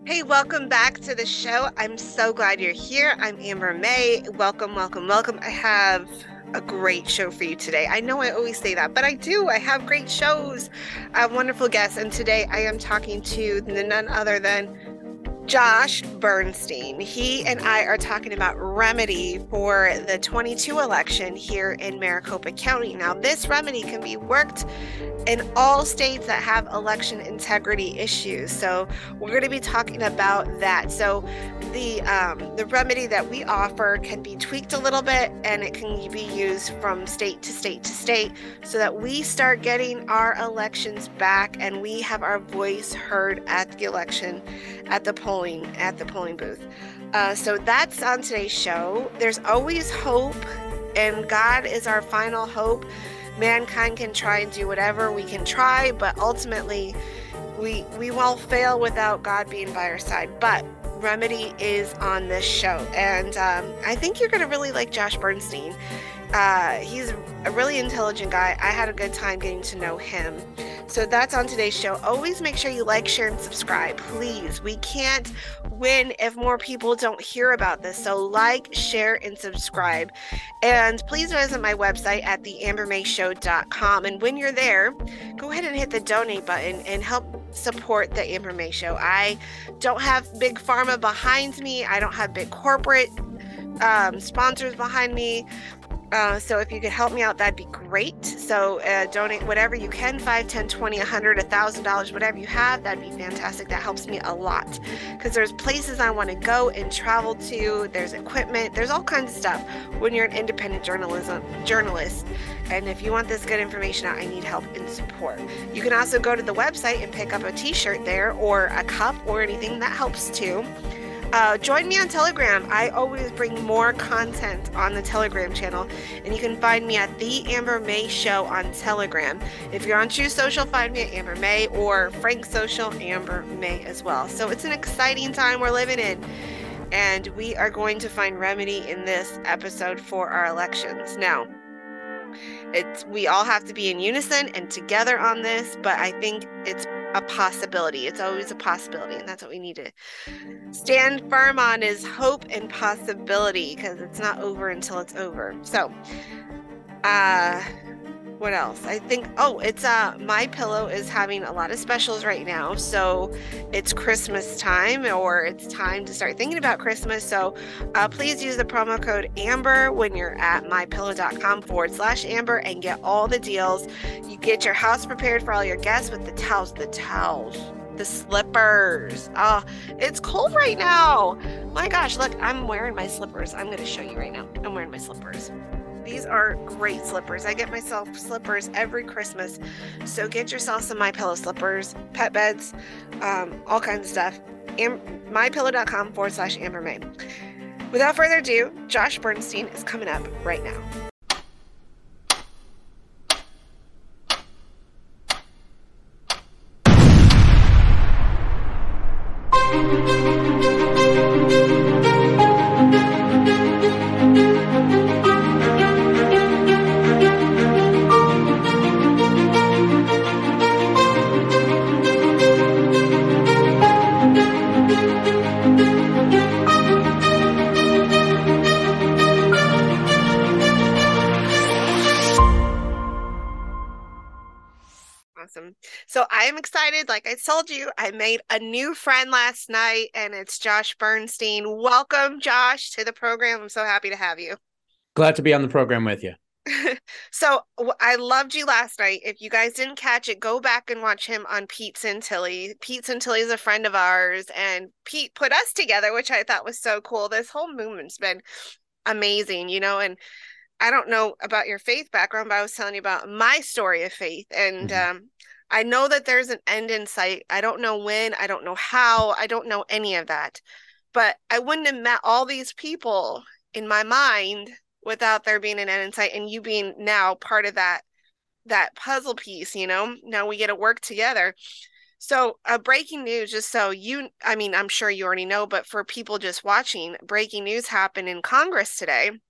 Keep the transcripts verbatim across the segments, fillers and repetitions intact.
Hey, welcome back to the show. I'm so glad you're here. I'm Amber May. Welcome, welcome, welcome. I have a great show for you today. I know I always say that, but I do. I have great shows. I have wonderful guests. And today I am talking to none other than Josh Bernstein. He and I are talking about remedy for the twenty-two election here in Maricopa County. Now, this remedy can be worked in all states that have election integrity issues. So we're going to be talking about that. So the um, the remedy that we offer can be tweaked a little bit, and it can be used from state to state to state so that we start getting our elections back and we have our voice heard at the election, at the polling, at the polling booth. Uh, so that's on today's show. There's always hope, and God is our final hope. Mankind can try and do whatever we can try, but ultimately we we will fail without God being by our side. But remedy is on this show, and um, I think you're going to really like Josh Bernstein. Uh, he's a really intelligent guy. I had a good time getting to know him. So that's on today's show. Always make sure you like, share, and subscribe, please. We can't win if more people don't hear about this. So like, share, and subscribe. And please visit my website at the amber may show dot com. And when you're there, go ahead and hit the donate button and help support the Amber May Show. I don't have big pharma behind me. I don't have big corporate um, sponsors behind me. Uh, so if you could help me out, that'd be great. So uh, donate whatever you can, five, ten, twenty, a hundred, a thousand dollars, whatever you have, that'd be fantastic. That helps me a lot because there's places I want to go and travel to. There's equipment, there's all kinds of stuff when you're an independent journalism journalist. And if you want this good information out, I need help and support. You can also go to the website and pick up a t-shirt there or a cup or anything that helps too. Uh, join me on Telegram. I always bring more content on the Telegram channel, and you can find me at The Amber May Show on Telegram. If you're on True Social, find me at Amber May, or Frank Social, Amber May as well. So it's an exciting time we're living in, and we are going to find remedy in this episode for our elections. Now, it's we all have to be in unison and together on this, but I think it's a possibility. It's always a possibility, and that's what we need to stand firm on, is hope and possibility, because it's not over until it's over. So uh what else? I think oh it's uh My Pillow is having a lot of specials right now, so it's Christmas time, or it's time to start thinking about Christmas. So uh please use the promo code Amber when you're at mypillow.com forward slash Amber and get all the deals. You get your house prepared for all your guests with the towels, the towels, the slippers. Oh, it's cold right now. My gosh, look, I'm wearing my slippers. I'm going to show you right now. I'm wearing my slippers. These are great slippers. I get myself slippers every Christmas. So get yourself some My Pillow slippers, pet beds, um, all kinds of stuff. Am- mypillow.com forward slash Amber May. Without further ado, Josh Bernstein is coming up right now. Awesome. So I am excited. Like I told you, I made a new friend last night, and it's Josh Bernstein. Welcome, Josh, to the program. I'm so happy to have you. Glad to be on the program with you. So I loved you last night. If you guys didn't catch it, go back and watch him on Pete Santilli. Pete Santilli is a friend of ours, and Pete put us together, which I thought was so cool. This whole movement's been amazing, you know, and I don't know about your faith background, but I was telling you about my story of faith. And Mhm. um, I know that there's an end in sight. I don't know when, I don't know how, I don't know any of that. But I wouldn't have met all these people in my mind without there being an end in sight, and you being now part of that that puzzle piece, you know. Now we get to work together. So uh, breaking news, just so you, I mean, I'm sure you already know, but for people just watching, breaking news happened in Congress today.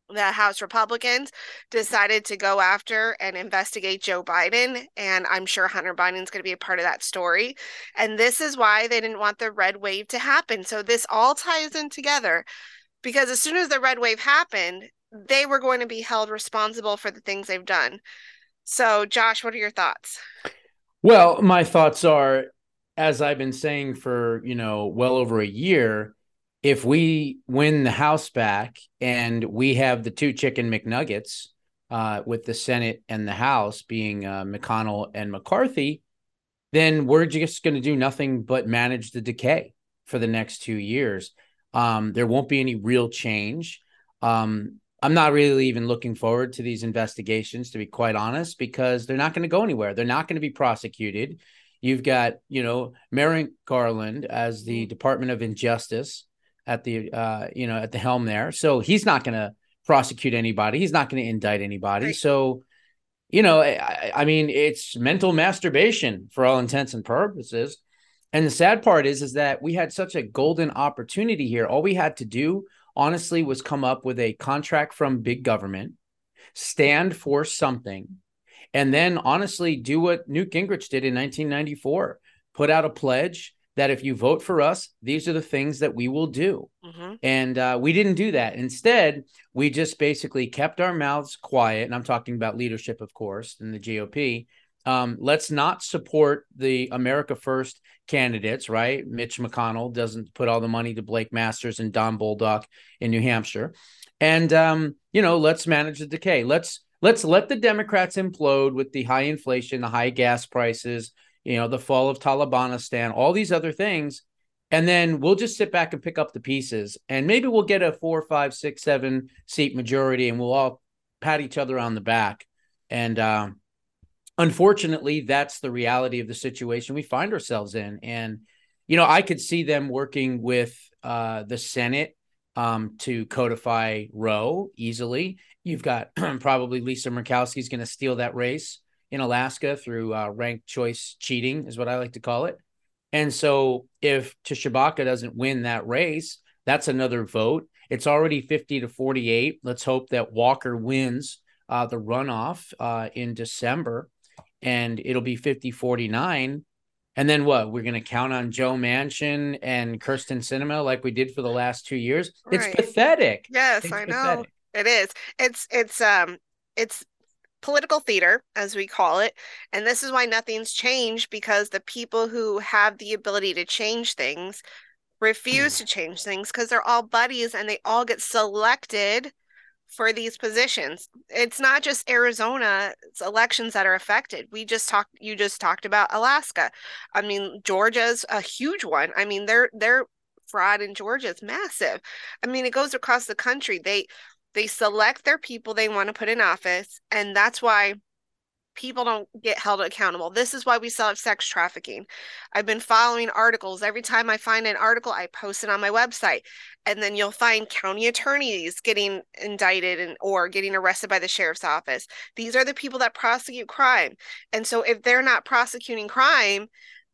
the House Republicans decided to go after and investigate Joe Biden. And I'm sure Hunter Biden's going to be a part of that story. And this is why they didn't want the red wave to happen. So this all ties in together because as soon as the red wave happened, they were going to be held responsible for the things they've done. So, Josh, what are your thoughts? Well, my thoughts are, as I've been saying for, you know, well over a year, if we win the House back and we have the two chicken McNuggets uh, with the Senate and the House being uh, McConnell and McCarthy, then we're just going to do nothing but manage the decay for the next two years. Um, there won't be any real change. Um, I'm not really even looking forward to these investigations, to be quite honest, because they're not going to go anywhere. They're not going to be prosecuted. You've got, you know, Merrick Garland as the Department of Injustice at the, uh, you know, at the helm there. So he's not going to prosecute anybody. He's not going to indict anybody. Right. So, you know, I, I mean, it's mental masturbation for all intents and purposes. And the sad part is, is that we had such a golden opportunity here. All we had to do, honestly, was come up with a contract from big government, stand for something, and then honestly do what Newt Gingrich did in nineteen ninety-four, put out a pledge that if you vote for us, these are the things that we will do. Mm-hmm. And uh, we didn't do that. Instead, we just basically kept our mouths quiet. And I'm talking about leadership, of course, in the G O P. Um, let's not support the America First candidates, right? Mitch McConnell doesn't put all the money to Blake Masters and Don Bolduc in New Hampshire. And, um, you know, let's manage the decay. Let's let's let the Democrats implode with the high inflation, the high gas prices, you know, the fall of Talibanistan, all these other things. And then we'll just sit back and pick up the pieces. And maybe we'll get a four, five, six, seven seat majority and we'll all pat each other on the back. And um, unfortunately, that's the reality of the situation we find ourselves in. And, you know, I could see them working with uh, the Senate um, to codify Roe easily. You've got probably Lisa Murkowski's going to steal that race in Alaska through uh, ranked choice cheating is what I like to call it. And so if Tshibaka doesn't win that race, that's another vote. It's already fifty to forty-eight. Let's hope that Walker wins uh, the runoff uh, in December and it'll be fifty forty-nine. And then what? We're going to count on Joe Manchin and Kirsten Sinema like we did for the last two years. Right. It's pathetic. Yes, it's I pathetic. know. It is. It's, it's, um, it's, political theater, as we call it. And this is why nothing's changed because the people who have the ability to change things refuse to change things because they're all buddies and they all get selected for these positions. It's not just Arizona, it's elections that are affected. We just talked, you just talked about Alaska. I mean, Georgia's a huge one. I mean, their their fraud in Georgia is massive. I mean, it goes across the country. They They select their people they want to put in office, and that's why people don't get held accountable. This is why we still have sex trafficking. I've been following articles. Every time I find an article, I post it on my website. And then you'll find county attorneys getting indicted and or getting arrested by the sheriff's office. These are the people that prosecute crime. And so if they're not prosecuting crime,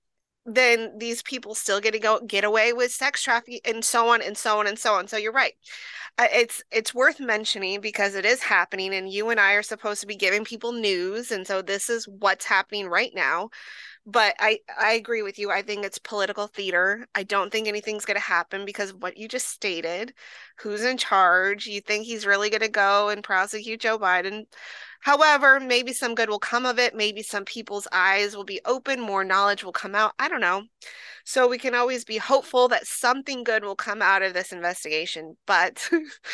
then these people still get to go get away with sex trafficking and so on and so on and so on. So you're right. Uh, it's it's worth mentioning because it is happening and you and I are supposed to be giving people news. And so this is what's happening right now. But I, I agree with you. I think it's political theater. I don't think anything's going to happen because of what you just stated. Who's in charge? You think he's really going to go and prosecute Joe Biden? However, maybe some good will come of it. Maybe some people's eyes will be open. More knowledge will come out. I don't know. So we can always be hopeful that something good will come out of this investigation. But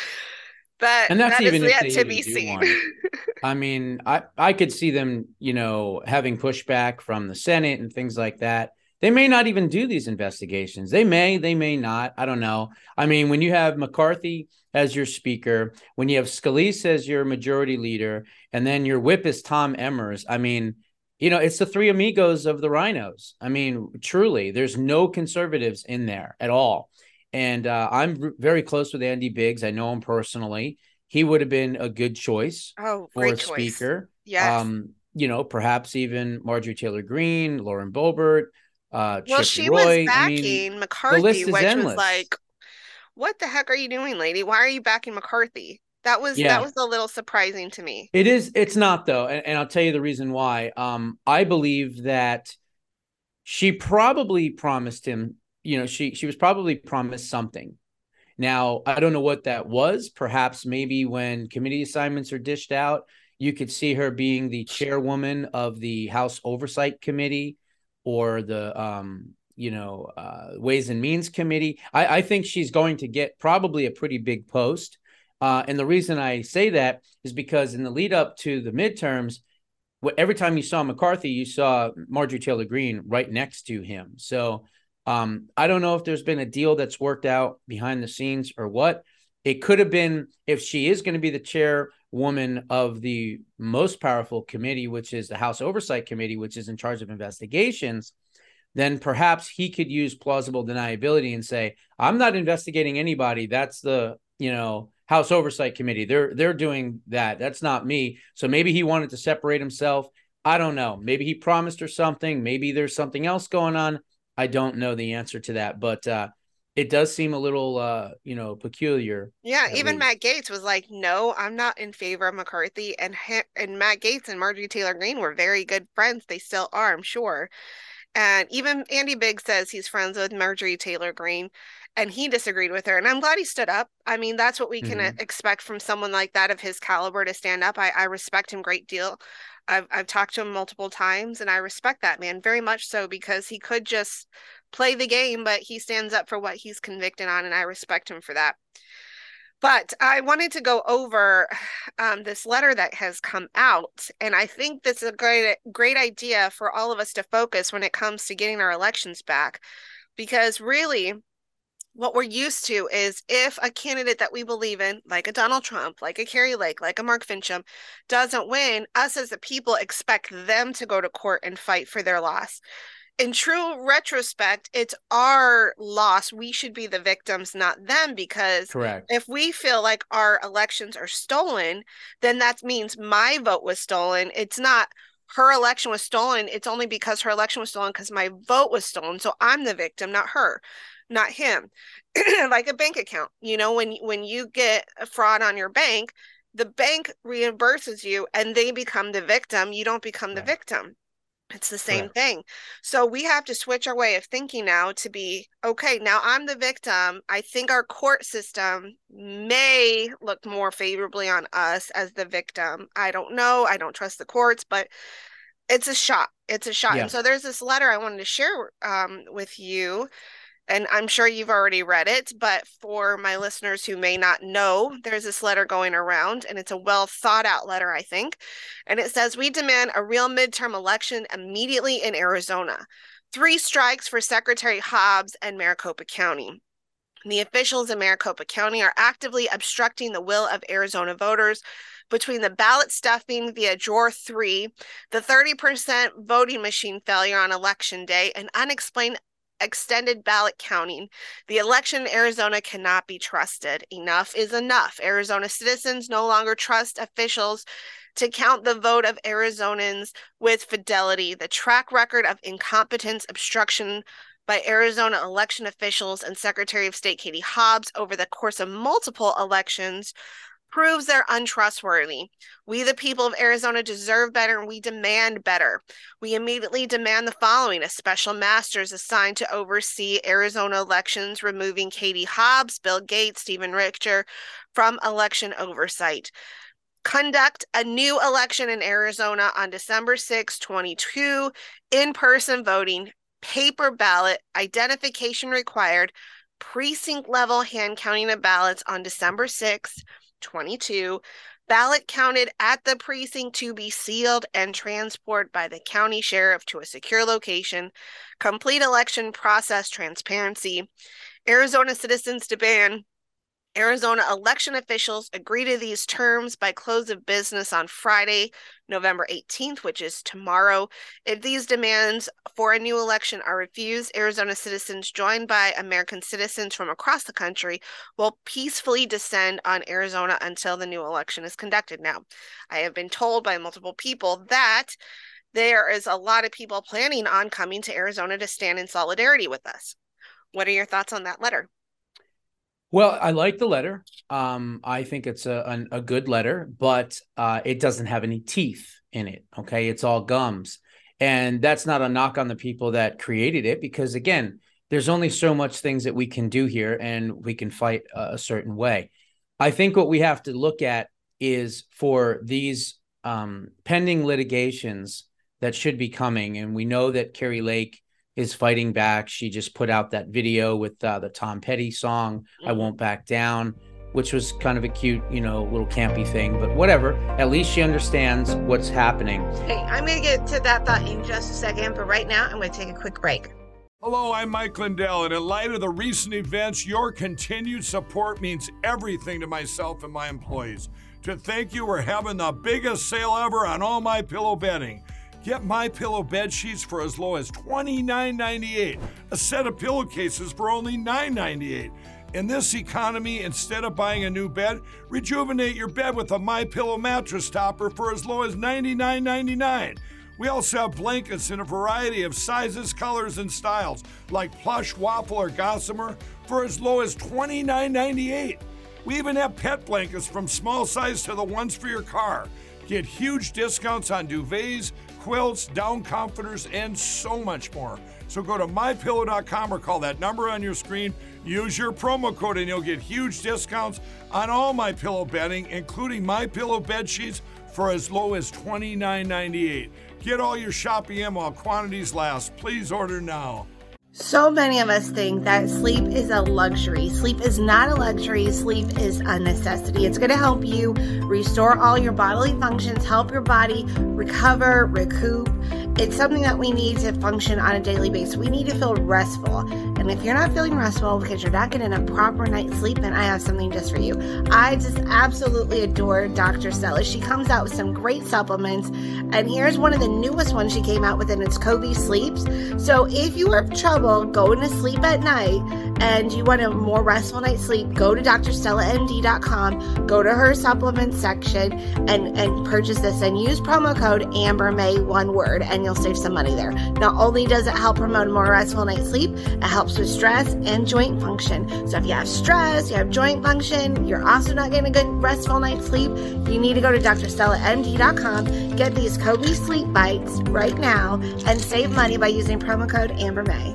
that, and that's that even is if yet they to even be do seen. one. I mean, I, I could see them, you know, having pushback from the Senate and things like that. They may not even do these investigations. They may, they may not. I don't know. I mean, when you have McCarthy as your speaker, when you have Scalise as your majority leader, and then your whip is Tom Emmers, I mean, you know, it's the three amigos of the rhinos. I mean, truly, there's no conservatives in there at all. And uh, I'm very close with Andy Biggs. I know him personally. He would have been a good choice oh, for a choice. speaker. Yes. Um, you know, perhaps even Marjorie Taylor Greene, Lauren Boebert, uh, well, Chip she Roy. was backing I mean, McCarthy, the list is which endless. was like, what the heck are you doing, lady? Why are you backing McCarthy? That was that Yeah, was a little surprising to me. it is. It's not though, and, and I'll tell you the reason why. Um, I believe that she probably promised him. You know, she she was probably promised something. Now, I don't know what that was. Perhaps maybe when committee assignments are dished out, you could see her being the chairwoman of the House Oversight Committee or the um, you know, uh, Ways and Means Committee. I, I think she's going to get probably a pretty big post. Uh, and the reason I say that is because in the lead up to the midterms, every time you saw McCarthy, you saw Marjorie Taylor Greene right next to him. So um, I don't know if there's been a deal that's worked out behind the scenes or what. It could have been if she is going to be the chairwoman of the most powerful committee, which is the House Oversight Committee, which is in charge of investigations, then perhaps he could use plausible deniability and say, I'm not investigating anybody. That's the, you know, House Oversight Committee. They're they're doing that. That's not me. So maybe he wanted to separate himself. I don't know. Maybe he promised her something. Maybe there's something else going on. I don't know the answer to that, but uh, it does seem a little, uh, you know, peculiar. Yeah, At even least. Matt Gaetz was like, "No, I'm not in favor of McCarthy." And ha and Matt Gaetz and Marjorie Taylor Greene were very good friends. They still are, I'm sure. And even Andy Biggs says he's friends with Marjorie Taylor Greene, and he disagreed with her. And I'm glad he stood up. I mean, that's what we can uh, Mm-hmm. expect from someone like that of his caliber to stand up. I, I respect him a great deal. I've I've talked to him multiple times, and I respect that man very much so because he could just play the game, but he stands up for what he's convicted on, and I respect him for that. But I wanted to go over um, this letter that has come out, and I think this is a great great idea for all of us to focus when it comes to getting our elections back. Because really, what we're used to is if a candidate that we believe in, like a Donald Trump, like a Carrie Lake, like a Mark Fincham, doesn't win, us as the people expect them to go to court and fight for their loss. In true retrospect, it's our loss. We should be the victims, not them, because Correct. if we feel like our elections are stolen, then that means my vote was stolen. It's not her election was stolen. It's only because her election was stolen because my vote was stolen. So I'm the victim, not her, not him. Like a bank account, you know, when when you get a fraud on your bank, the bank reimburses you and they become the victim. You don't become the Right. victim. It's the same Correct. thing. So we have to switch our way of thinking now to be okay, now I'm the victim. I think our court system may look more favorably on us as the victim. I don't know. I don't trust the courts, but it's a shot. It's a shot. And Yeah. so there's this letter I wanted to share um, with you, and I'm sure you've already read it, but for my listeners who may not know, there's this letter going around, and it's a well thought out letter, I think. And it says, "We demand a real midterm election immediately in Arizona. Three strikes for Secretary Hobbs and Maricopa County. The officials in Maricopa County are actively obstructing the will of Arizona voters between the ballot stuffing via drawer three, the thirty percent voting machine failure on election day, and unexplained extended ballot counting. The election in Arizona cannot be trusted. Enough is enough. Arizona citizens no longer trust officials to count the vote of Arizonans with fidelity. The track record of incompetence, obstruction by Arizona election officials and Secretary of State Katie Hobbs over the course of multiple elections proves they're untrustworthy. We, the people of Arizona, deserve better and we demand better. We immediately demand the following: a special masters assigned to oversee Arizona elections, removing Katie Hobbs, Bill Gates, Stephen Richter from election oversight. Conduct a new election in Arizona on December sixth, twenty-two, in-person voting, paper ballot, identification required, precinct level hand counting of ballots on December sixth, twenty-two, ballot counted at the precinct to be sealed and transported by the county sheriff to a secure location, complete election process transparency. Arizona citizens demand Arizona election officials agree to these terms by close of business on Friday, November eighteenth, which is tomorrow. If these demands for a new election are refused, Arizona citizens, joined by American citizens from across the country, will peacefully descend on Arizona until the new election is conducted. Now, I have been told by multiple people that there is a lot of people planning on coming to Arizona to stand in solidarity with us. What are your thoughts on that letter? Well, I like the letter. Um, I think it's a, a, a good letter, but uh, it doesn't have any teeth in it. Okay. It's all gums. And that's not a knock on the people that created it, because, again, there's only so much things that we can do here, and we can fight a, a certain way. I think what we have to look at is for these um, pending litigations that should be coming. And we know that Kari Lake is fighting back. She just put out that video with uh, the Tom Petty song, mm-hmm. I Won't Back Down, which was kind of a cute, you know, little campy thing, but whatever. At least she understands what's happening. Hey, I'm going to get to that thought in just a second, but right now I'm going to take a quick break. Hello, I'm Mike Lindell, and in light of the recent events, your continued support means everything to myself and my employees. To thank you, we're having the biggest sale ever on all MyPillow bedding. Get MyPillow bed sheets for as low as twenty-nine ninety-eight, a set of pillowcases for only nine ninety-eight. In this economy, instead of buying a new bed, rejuvenate your bed with a MyPillow mattress topper for as low as ninety-nine ninety-nine. We also have blankets in a variety of sizes, colors, and styles, like plush, waffle, or gossamer, for as low as twenty-nine ninety-eight. We even have pet blankets from small size to the ones for your car. Get huge discounts on duvets, quilts, down comforters, and so much more. So go to my pillow dot com or call that number on your screen. Use your promo code and you'll get huge discounts on all MyPillow bedding, including MyPillow bed sheets, for as low as twenty-nine ninety-eight. Get all your shopping in while quantities last. Please order now. So many of us think that sleep is a luxury. Sleep is not a luxury. Sleep is a necessity. It's going to help you restore all your bodily functions, help your body recover, recoup. It's something that we need to function on a daily basis. We need to feel restful. And if you're not feeling restful because you're not getting a proper night's sleep, then I have something just for you. I just absolutely adore Doctor Stella. She comes out with some great supplements. And here's one of the newest ones she came out with, and it's Kobe Sleeps. So if you have trouble going to sleep at night and you want a more restful night's sleep, go to D R Stella M D dot com, go to her supplements section, and, and purchase this, and use promo code AmberMay, one word, and you'll save some money there. Not only does it help promote a more restful night's sleep, it helps with stress and joint function. So if you have stress, you have joint function, you're also not getting a good restful night's sleep, you need to go to D R Stella M D dot com, get these Kobe Sleep Bites right now, and save money by using promo code AmberMay.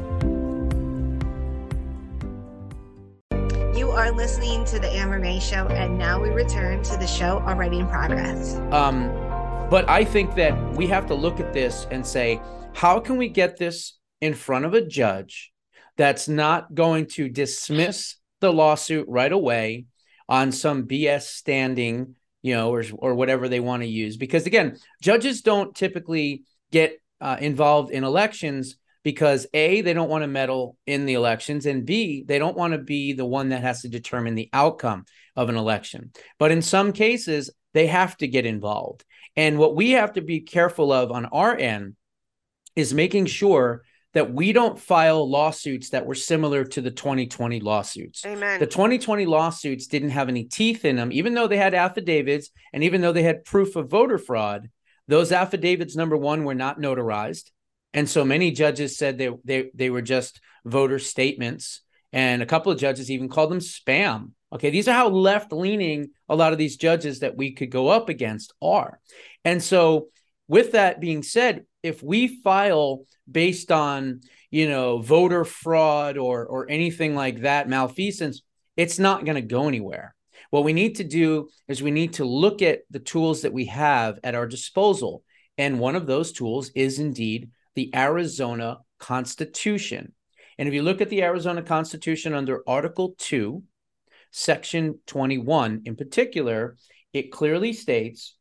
You are listening to the Amber May Show, and now we return to the show already in progress. Um, but I think that we have to look at this and say, how can we get this in front of a judge that's not going to dismiss the lawsuit right away on some B S standing, you know, or, or whatever they want to use? Because, again, judges don't typically get uh, involved in elections because, A, they don't want to meddle in the elections, and B, they don't want to be the one that has to determine the outcome of an election. But in some cases, they have to get involved. And what we have to be careful of on our end is making sure that we don't file lawsuits that were similar to the twenty twenty lawsuits. Amen. The twenty twenty lawsuits didn't have any teeth in them, even though they had affidavits and even though they had proof of voter fraud. Those affidavits, number one, were not notarized. And so many judges said they, they, they were just voter statements. And a couple of judges even called them spam. Okay, these are how left-leaning a lot of these judges that we could go up against are. And so with that being said, if we file based on, you know, voter fraud or or anything like that, malfeasance, it's not going to go anywhere. What we need to do is we need to look at the tools that we have at our disposal. And one of those tools is indeed the Arizona Constitution. And if you look at the Arizona Constitution under Article two, Section twenty-one in particular, it clearly states,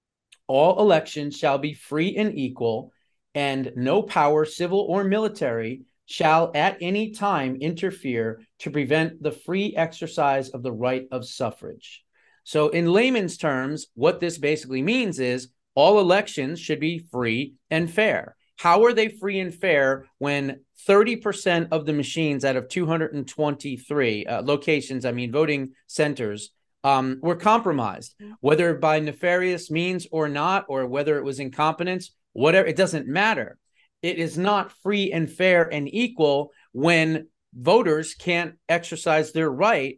all elections shall be free and equal, and no power, civil or military, shall at any time interfere to prevent the free exercise of the right of suffrage. So in layman's terms, what this basically means is all elections should be free and fair. How are they free and fair when thirty percent of the machines out of two hundred twenty-three uh, locations, I mean, voting centers, um, were compromised, whether by nefarious means or not, or whether it was incompetence, whatever, it doesn't matter. It is not free and fair and equal when voters can't exercise their right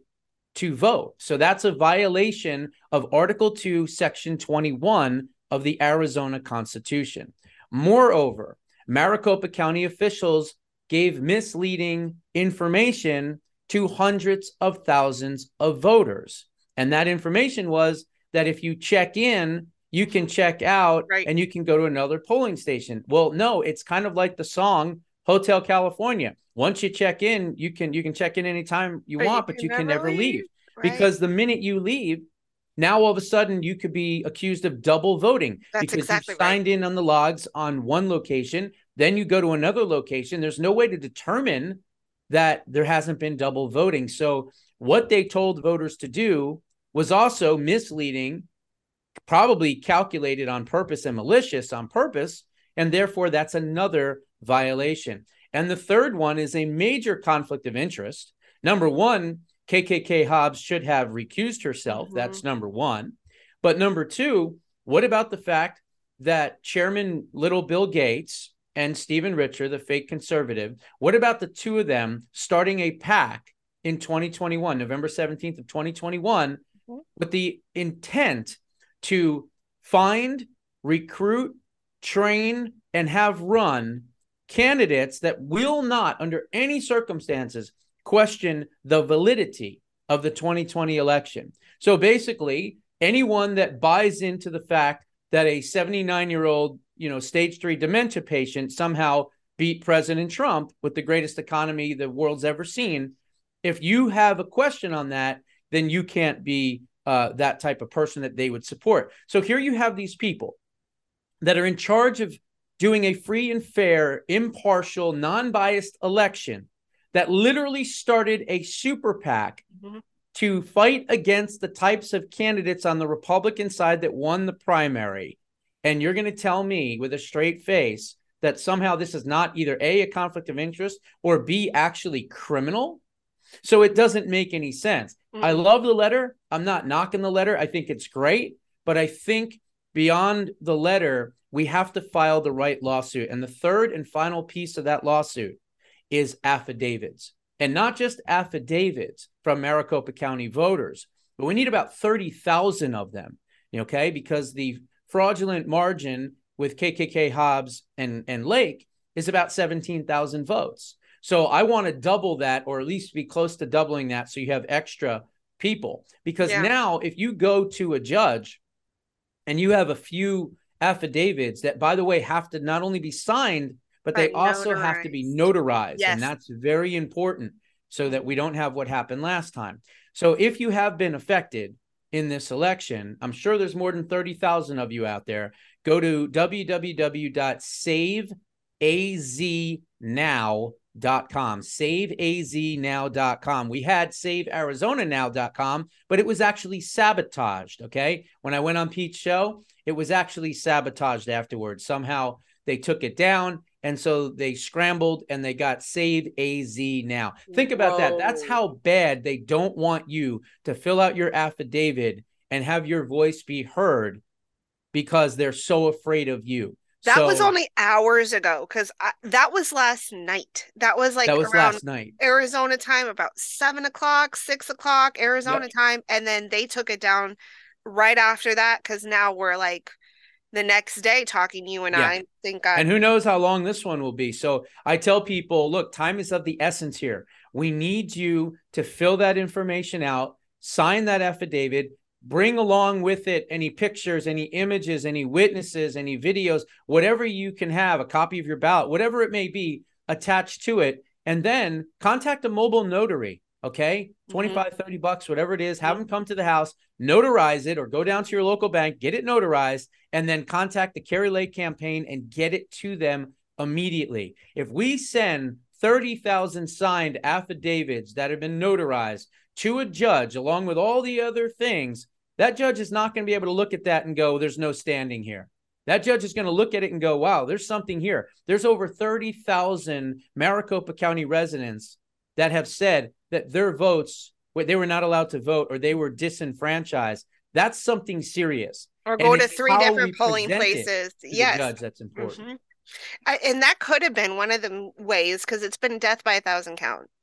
to vote. So that's a violation of Article two, Section twenty-one of the Arizona Constitution. Moreover, Maricopa County officials gave misleading information to hundreds of thousands of voters. And that information was that if you check in, you can check out, right, and you can go to another polling station. Well, no, it's kind of like the song Hotel California. Once you check in, you can you can check in anytime you but want, you but you can can never never leave. leave, right? Because the minute you leave, now all of a sudden you could be accused of double voting. That's because exactly you signed right. in on the logs on one location, then you go to another location. There's no way to determine that there hasn't been double voting. So what they told voters to do was also misleading, probably calculated on purpose and malicious on purpose, and therefore that's another violation. And the third one is a major conflict of interest. Number one, K K K Hobbs should have recused herself. Mm-hmm. That's number one. But number two, what about the fact that Chairman Little Bill Gates and Stephen Richer, the fake conservative, what about the two of them starting a PAC in twenty twenty-one, November seventeenth of twenty twenty-one, mm-hmm. with the intent to find, recruit, train, and have run candidates that will not, under any circumstances, question the validity of the twenty twenty election. So basically, anyone that buys into the fact that a seventy-nine-year-old, you know, stage three dementia patient somehow beat President Trump with the greatest economy the world's ever seen, if you have a question on that, then you can't be uh, that type of person that they would support. So here you have these people that are in charge of doing a free and fair, impartial, non-biased election that literally started a super PAC mm-hmm. to fight against the types of candidates on the Republican side that won the primary. And you're going to tell me with a straight face that somehow this is not either A, a conflict of interest, or B, actually criminal? So it doesn't make any sense. Mm-hmm. I love the letter. I'm not knocking the letter. I think it's great. But I think beyond the letter, we have to file the right lawsuit. And the third and final piece of that lawsuit is affidavits. And not just affidavits from Maricopa County voters, but we need about thirty thousand of them, okay? Because the fraudulent margin with K K K Hobbs and, and Lake is about seventeen thousand votes. So I want to double that, or at least be close to doubling that, so you have extra people. Because yeah. now if you go to a judge and you have a few affidavits that, by the way, have to not only be signed, but they also notarized. have to be notarized. Yes. And that's very important so that we don't have what happened last time. So if you have been affected in this election, I'm sure there's more than thirty thousand of you out there. Go to w w w dot save a z now dot com, save a z now dot com. We had save arizona now dot com, but it was actually sabotaged, okay? When I went on Pete's show, it was actually sabotaged afterwards. Somehow they took it down, and so they scrambled and they got Save A Z Now. Think about Whoa. that. That's how bad they don't want you to fill out your affidavit and have your voice be heard, because they're so afraid of you. That so, was only hours ago, because that was last night. That was like that was around last night. Arizona time, about seven o'clock, six o'clock Arizona yep. time. And then they took it down right after that, because now we're like the next day talking, you and yeah. I think. I- and who knows how long this one will be. So I tell people, look, time is of the essence here. We need you to fill that information out, sign that affidavit, bring along with it any pictures, any images, any witnesses, any videos, whatever you can have, a copy of your ballot, whatever it may be, attached to it. And then contact a mobile notary, okay? twenty-five, mm-hmm. thirty bucks, whatever it is, have them come to the house, notarize it, or go down to your local bank, get it notarized, and then contact the Kari Lake campaign and get it to them immediately. If we send thirty thousand signed affidavits that have been notarized to a judge, along with all the other things, that judge is not going to be able to look at that and go, there's no standing here. That judge is going to look at it and go, wow, there's something here. There's over thirty thousand Maricopa County residents that have said that their votes, they were not allowed to vote, or they were disenfranchised. That's something serious. Or go to three different polling places. Yes. Judge, that's important. Mm-hmm. I, and that could have been one of the ways, because it's been death by a thousand count.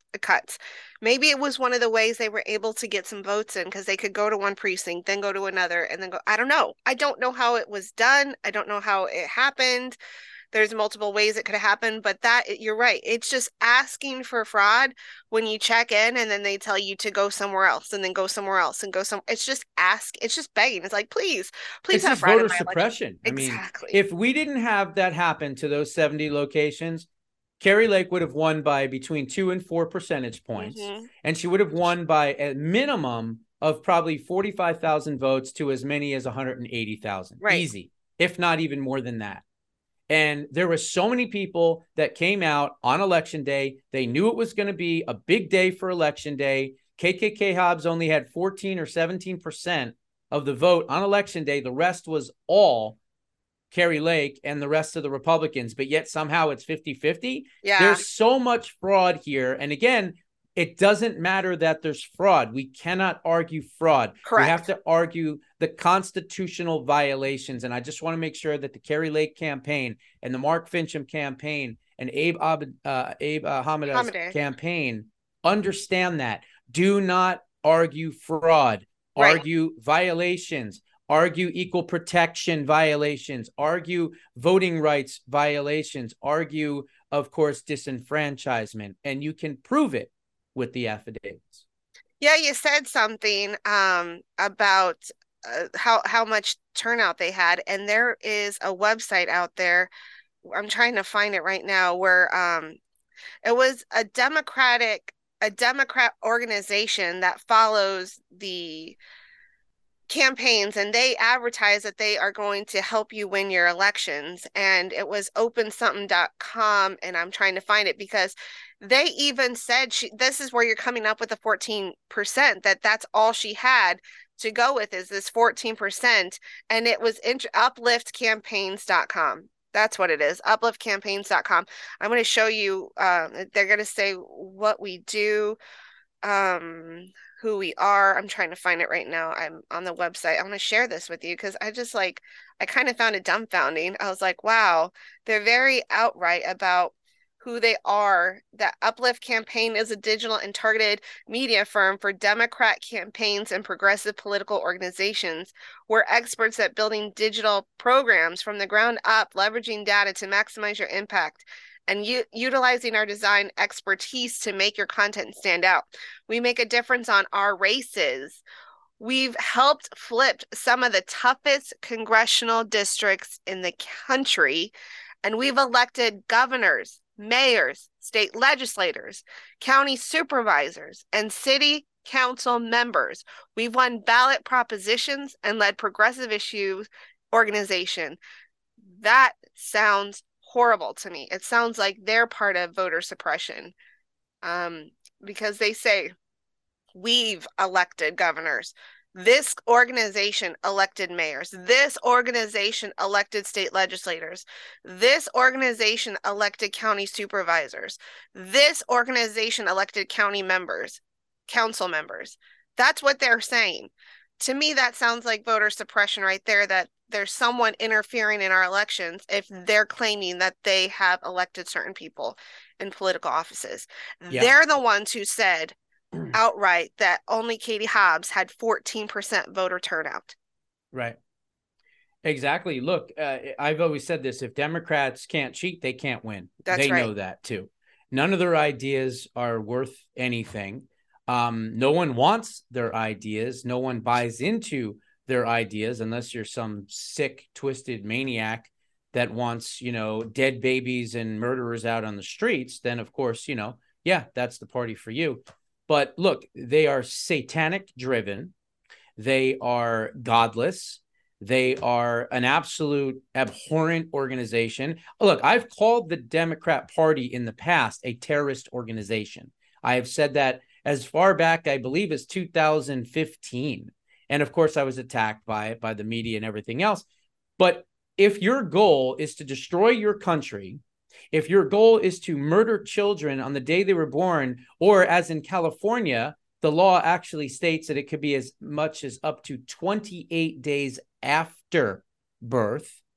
cuts. Maybe it was one of the ways they were able to get some votes in because they could go to one precinct, then go to another, and then go. I don't know. I don't know how it was done. I don't know how it happened. There's multiple ways it could have happened, but that you're right. It's just asking for fraud when you check in and then they tell you to go somewhere else and then go somewhere else and go some. It's just ask. It's just begging. It's like, please, please it's have just fraud voter in my suppression. election. I Exactly. mean, if we didn't have that happen to those seventy locations, Kari Lake would have won by between two and four percentage points, mm-hmm. and she would have won by a minimum of probably forty-five thousand votes to as many as one hundred eighty thousand. Right. Easy, if not even more than that. And there were so many people that came out on election day. They knew it was going to be a big day for election day. K K K Hobbs only had fourteen or seventeen percent of the vote on election day. The rest was all Kari Lake and the rest of the Republicans, but yet somehow it's fifty-fifty. Yeah. There's so much fraud here. And again, it doesn't matter that there's fraud. We cannot argue fraud. Correct. We have to argue the constitutional violations. And I just want to make sure that the Kari Lake campaign and the Mark Fincham campaign and Abe, Ab- uh, Abe uh, Hamadeh's Hamadeh. campaign understand that. Do not argue fraud. Right. Argue violations. Argue equal protection violations, argue voting rights violations, argue, of course, disenfranchisement, and you can prove it with the affidavits. Yeah, you said something um, about uh, how how much turnout they had, and there is a website out there. I'm trying to find it right now, where um, it was a Democratic a Democrat organization that follows the campaigns, and they advertise that they are going to help you win your elections, and it was open something dot com, and I'm trying to find it because they even said she, this is where you're coming up with the fourteen percent, that that's all she had to go with is this fourteen percent, and it was int- uplift campaigns dot com. That's what it is, uplift campaigns dot com. I'm going to show you, uh, they're going to say what we do, um who we are. I'm trying to find it right now. I'm on the website. I want to share this with you because I just like, I kind of found it dumbfounding. I was like, wow, they're very outright about who they are. That Uplift Campaign is a digital and targeted media firm for Democrat campaigns and progressive political organizations. We're experts at building digital programs from the ground up, leveraging data to maximize your impact, and u- utilizing our design expertise to make your content stand out. We make a difference on our races. We've helped flip some of the toughest congressional districts in the country, and we've elected governors, mayors, state legislators, county supervisors, and city council members. We've won ballot propositions and led progressive issue organization. That sounds horrible to me. It sounds like they're part of voter suppression, um, because they say we've elected governors. This organization elected mayors. This organization elected state legislators. This organization elected county supervisors. This organization elected county members, council members. That's what they're saying. To me, that sounds like voter suppression right there, that there's someone interfering in our elections if they're claiming that they have elected certain people in political offices. Yeah. They're the ones who said outright that only Katie Hobbs had fourteen percent voter turnout. Right. Exactly. Look, uh, I've always said this, if Democrats can't cheat, they can't win. That's they right. know that too. None of their ideas are worth anything. Um, no one wants their ideas. No one buys into their ideas unless you're some sick, twisted maniac that wants, you know, dead babies and murderers out on the streets. Then, of course, you know, yeah, that's the party for you. But look, they are satanic driven. They are godless. They are an absolute abhorrent organization. Look, I've called the Democrat Party in the past a terrorist organization. I have said that as far back, I believe, as two thousand fifteen. And of course, I was attacked by it, by the media and everything else. But if your goal is to destroy your country, if your goal is to murder children on the day they were born, or as in California, the law actually states that it could be as much as up to twenty-eight days after birth,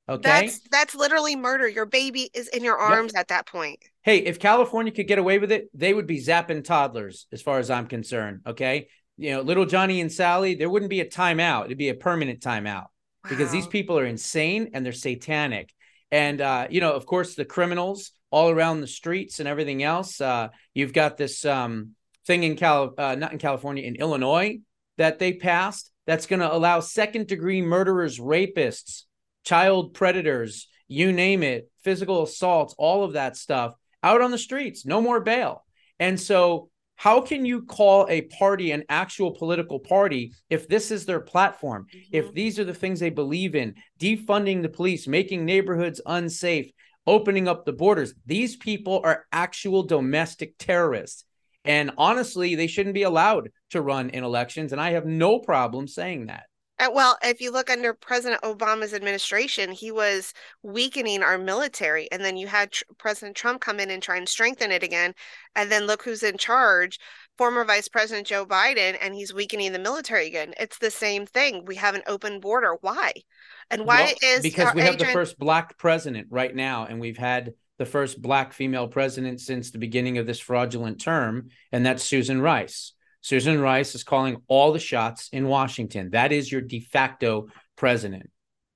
Okay. That's that's literally murder. Your baby is in your Yep. arms at that point. Hey, if California could get away with it, they would be zapping toddlers, as far as I'm concerned. Okay. You know, little Johnny and Sally, there wouldn't be a timeout. It'd be a permanent timeout because these Wow. people are insane and they're satanic. And, uh, you know, of course, the criminals all around the streets and everything else. Uh, you've got this um, thing in Cal, uh, not in California, in Illinois that they passed that's going to allow second degree murderers, rapists, child predators, you name it, physical assaults, all of that stuff out on the streets, no more bail. And so how can you call a party an actual political party if this is their platform? Mm-hmm. If these are the things they believe in, defunding the police, making neighborhoods unsafe, opening up the borders, these people are actual domestic terrorists. And honestly, they shouldn't be allowed to run in elections. And I have no problem saying that. Well, if you look under President Obama's administration, he was weakening our military. And then you had tr- President Trump come in and try and strengthen it again. And then look who's in charge, former Vice President Joe Biden, and he's weakening the military again. It's the same thing. We have an open border. Why? And why well, is because we have agent... the first black president right now, and we've had the first black female president since the beginning of this fraudulent term, and that's Susan Rice. Susan Rice is calling all the shots in Washington. That is your de facto president.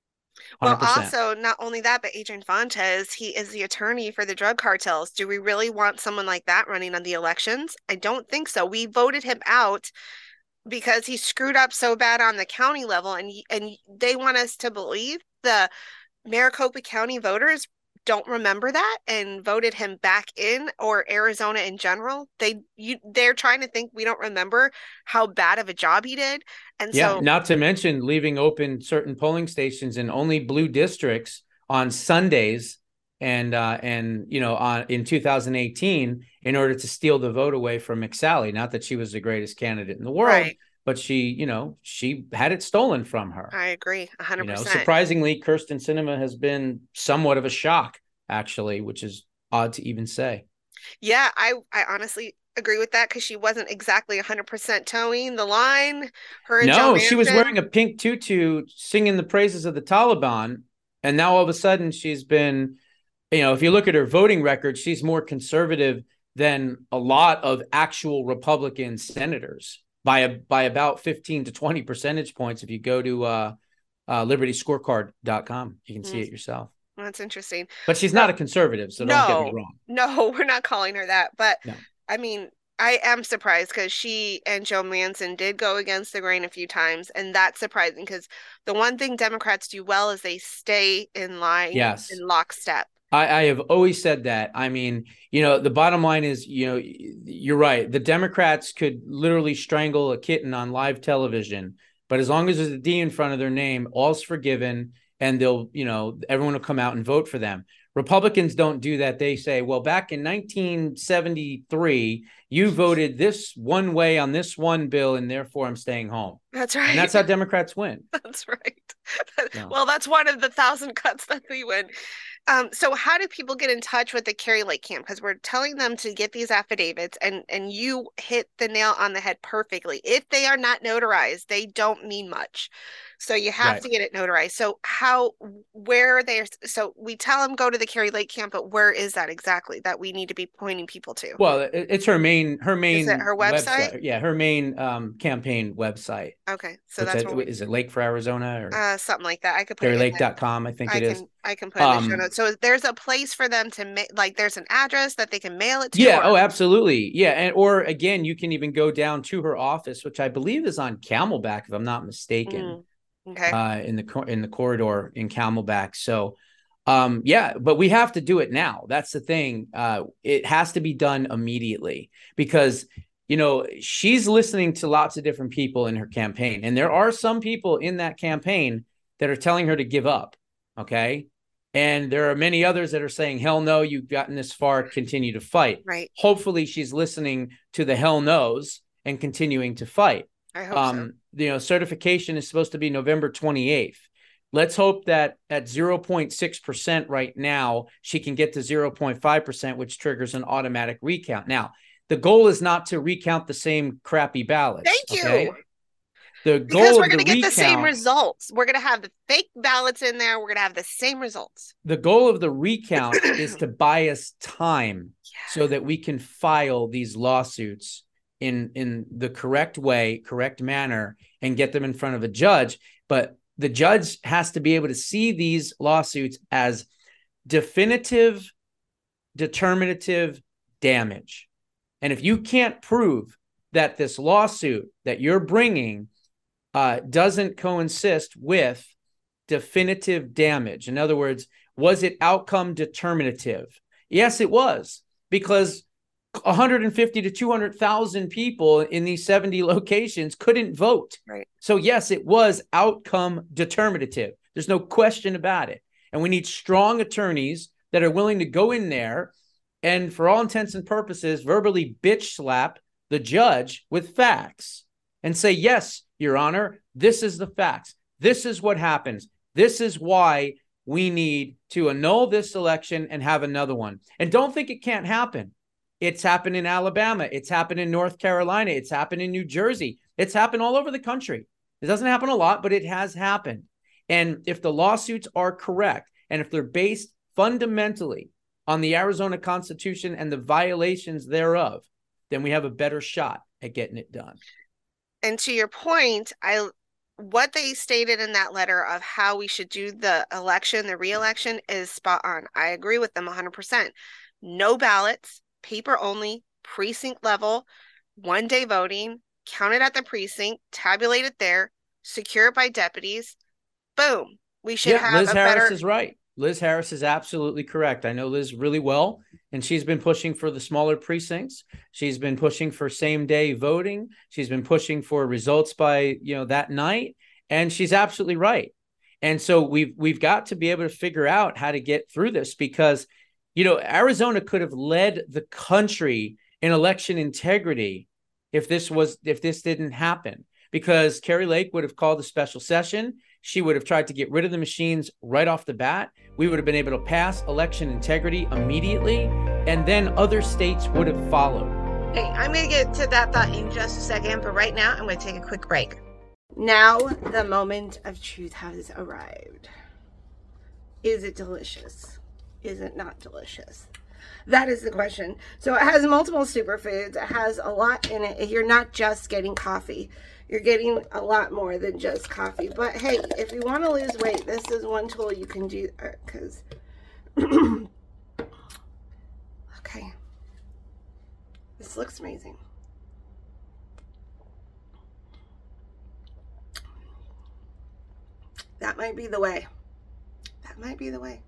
one hundred percent. Well, also, not only that, but Adrian Fontes, he is the attorney for the drug cartels. Do we really want someone like that running on the elections? I don't think so. We voted him out because he screwed up so bad on the county level, and and they want us to believe the Maricopa County voters don't remember that and voted him back in, or Arizona in general. They you they're trying to think we don't remember how bad of a job he did. And yeah, so not to mention leaving open certain polling stations in only blue districts on Sundays and uh and you know on in two thousand eighteen in order to steal the vote away from McSally. Not that she was the greatest candidate in the world, right, but she, you know, she had it stolen from her. I agree one hundred percent. You know, surprisingly, Kyrsten Sinema has been somewhat of a shock, actually, which is odd to even say. Yeah, I, I honestly agree with that because she wasn't exactly one hundred percent towing the line. Her and no, Joe she was wearing a pink tutu singing the praises of the Taliban. And now all of a sudden she's been, you know, if you look at her voting record, she's more conservative than a lot of actual Republican senators by a, by about fifteen to twenty percentage points. If you go to uh, uh, liberty scorecard dot com, you can mm. see it yourself. That's interesting. But she's not a conservative, so no, don't get me wrong. No, we're not calling her that. But no. I mean, I am surprised because she and Joe Manchin did go against the grain a few times. And that's surprising because the one thing Democrats do well is they stay in line, yes, in lockstep. I, I have always said that. I mean, you know, the bottom line is, you know, you're right. The Democrats could literally strangle a kitten on live television. But as long as there's a D in front of their name, all's forgiven. And they'll, you know, everyone will come out and vote for them. Republicans don't do that. They say, well, back in nineteen seventy-three, you voted this one way on this one bill, and therefore I'm staying home. That's right. And that's how Democrats win. That's right. No. Well, that's one of the thousand cuts that we win. Um, so how do people get in touch with the Kari Lake camp? Because we're telling them to get these affidavits, and, and you hit the nail on the head perfectly. If they are not notarized, they don't mean much. So you have right. to get it notarized. So how, where are they? So we tell them go to the Kari Lake camp, but where is that exactly that we need to be pointing people to? Well, it's her main, her main, is it her website? website? Yeah, her main um, campaign website. Okay, so that's that, what we, is it Lake for Arizona or uh, something like that? I could put Kari Lake dot com. I think I it can, is. I can put it um, in the show notes. So there's a place for them to ma- like. There's an address that they can mail it to. Yeah. Or... Oh, absolutely. Yeah, and or again, you can even go down to her office, which I believe is on Camelback, if I'm not mistaken. Mm. Okay. Uh, in the in the corridor in Camelback. So, um, yeah, but we have to do it now. That's the thing. Uh, it has to be done immediately because, you know, she's listening to lots of different people in her campaign, and there are some people in that campaign that are telling her to give up. Okay, and there are many others that are saying, "Hell no, you've gotten this far. Continue to fight." Right. Hopefully, she's listening to the hell no's and continuing to fight. I hope um, so. You know, certification is supposed to be November twenty-eighth. Let's hope that at zero point six percent right now, she can get to zero point five percent, which triggers an automatic recount. Now, the goal is not to recount the same crappy ballots. Thank you. Okay? The because goal we're of going the to get the same recount, results. We're going to have the fake ballots in there. We're going to have the same results. the goal of the recount is to buy us time Yeah. so that we can file these lawsuits in, in the correct way, correct manner, and get them in front of a judge. But the judge has to be able to see these lawsuits as definitive, determinative damage. And if you can't prove that this lawsuit that you're bringing uh, doesn't coincide with definitive damage, in other words, was it outcome determinative? Yes, it was, because one hundred fifty to two hundred thousand people in these seventy locations couldn't vote. Right. So yes, it was outcome determinative. There's no question about it. And we need strong attorneys that are willing to go in there and, for all intents and purposes, verbally bitch slap the judge with facts and say, yes, Your Honor, this is the facts. This is what happens. This is why we need to annul this election and have another one. And don't think it can't happen. It's happened in Alabama. It's happened in North Carolina. It's happened in New Jersey. It's happened all over the country. It doesn't happen a lot, but it has happened. And if the lawsuits are correct, and if they're based fundamentally on the Arizona Constitution and the violations thereof, then we have a better shot at getting it done. And to your point, I what they stated in that letter of how we should do the election, the re-election, is spot on. I agree with them one hundred percent. No ballots, paper only, precinct level, one day voting, counted at the precinct, tabulated there, secure it by deputies. Boom. We should yeah, have Liz a Harris better... is right. Liz Harris is absolutely correct. I know Liz really well, and she's been pushing for the smaller precincts. She's been pushing for same day voting. She's been pushing for results by, you know, that night. And she's absolutely right. And so we've, we've got to be able to figure out how to get through this, because, you know, Arizona could have led the country in election integrity if this was, if this didn't happen, because Kari Lake would have called a special session. She would have tried to get rid of the machines right off the bat. We would have been able to pass election integrity immediately, and then other states would have followed. Hey, I'm going to get to that thought in just a second, but right now I'm going to take a quick break. Now the moment of truth has arrived. Is it delicious? Is it not delicious? That is the question. So it has multiple superfoods. It has a lot in it. You're not just getting coffee. You're getting a lot more than just coffee. But hey, if you want to lose weight, this is one tool you can do. Because, okay, this looks amazing. That might be the way. That might be the way.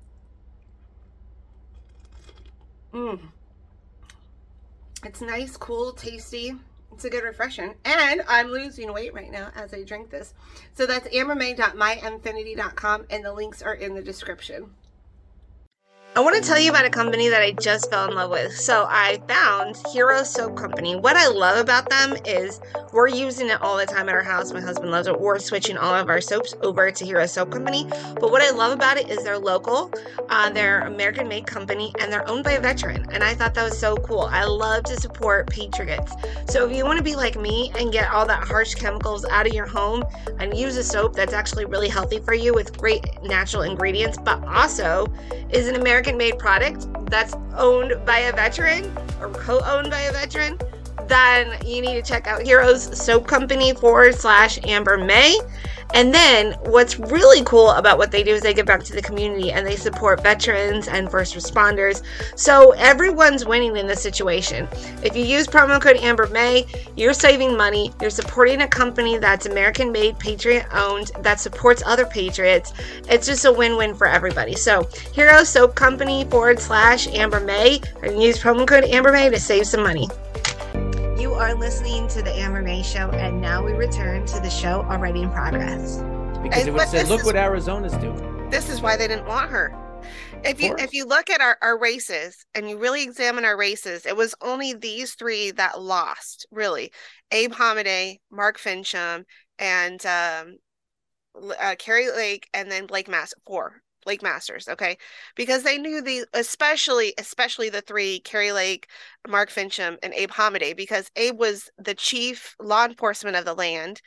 Mmm. It's nice, cool, tasty. It's a good refreshing. And I'm losing weight right now as I drink this. So that's amber may dot my infinity dot com, and the links are in the description. I want to tell you about a company that I just fell in love with. So I found Hero Soap Company. What I love about them is we're using it all the time at our house. My husband loves it. We're switching all of our soaps over to Hero Soap Company. But what I love about it is they're local, uh, they're American-made company, and they're owned by a veteran. And I thought that was so cool. I love to support patriots. So if you want to be like me and get all that harsh chemicals out of your home and use a soap that's actually really healthy for you with great natural ingredients, but also is an American made product that's owned by a veteran or co-owned by a veteran, then you need to check out Heroes Soap Company forward slash Amber May. And then what's really cool about what they do is they give back to the community and they support veterans and first responders. So everyone's winning in this situation. If you use promo code Amber May, you're saving money. You're supporting a company that's American made, patriot owned, that supports other patriots. It's just a win-win for everybody. So Hero Soap Company forward slash Amber May, and use promo code Amber May to save some money. You are listening to the Amber May Show, and now we return to the show already in progress. Because And it would what say, this look is- what Arizona's doing. This is why they didn't want her. If you course. if you look at our, our races and you really examine our races, it was only these three that lost, really. Abe Hamadeh, Mark Fincham, and um, uh, Kari Lake, and then Blake Masters. Four. Blake Masters, okay? Because they knew the, especially, especially the three, Kari Lake, Mark Fincham, and Abe Hamadeh, because Abe was the chief law enforcement of the land.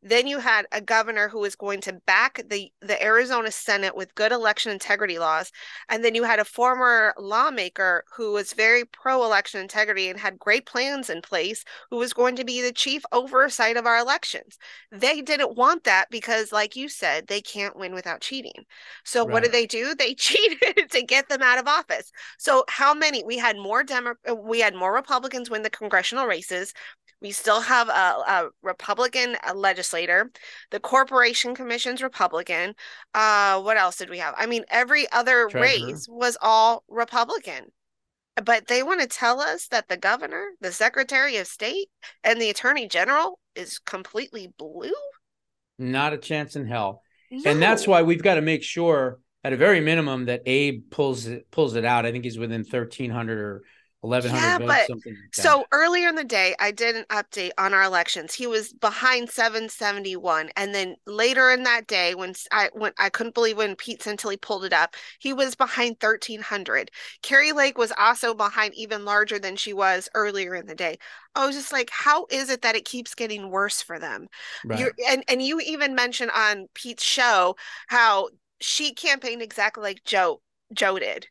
Then you had a governor who was going to back the, the Arizona Senate with good election integrity laws. And then you had a former lawmaker who was very pro-election integrity and had great plans in place, who was going to be the chief oversight of our elections. They didn't want that because, like you said, they can't win without cheating. So right. What did they do? They cheated to get them out of office. So how many? We had more Demo- we had more Republicans win the congressional races. We still have a, a Republican legislator. The Corporation Commission's Republican. Uh, what else did we have? I mean, every other Treasurer. race was all Republican. But they want to tell us that the governor, the Secretary of State, and the Attorney General is completely blue? Not a chance in hell. No. And that's why we've got to make sure, at a very minimum, that Abe pulls it, pulls it out. I think he's within thirteen hundred or eleven hundred yeah, votes, but, something like that. So earlier in the day, I did an update on our elections. He was behind seven seventy-one. And then later in that day, when I when I couldn't believe when Pete Santilli pulled it up, he was behind thirteen hundred. Kari Lake was also behind, even larger than she was earlier in the day. I was just like, how is it that it keeps getting worse for them? Right. You're, and, and you even mentioned on Pete's show how she campaigned exactly like Joe Joe did.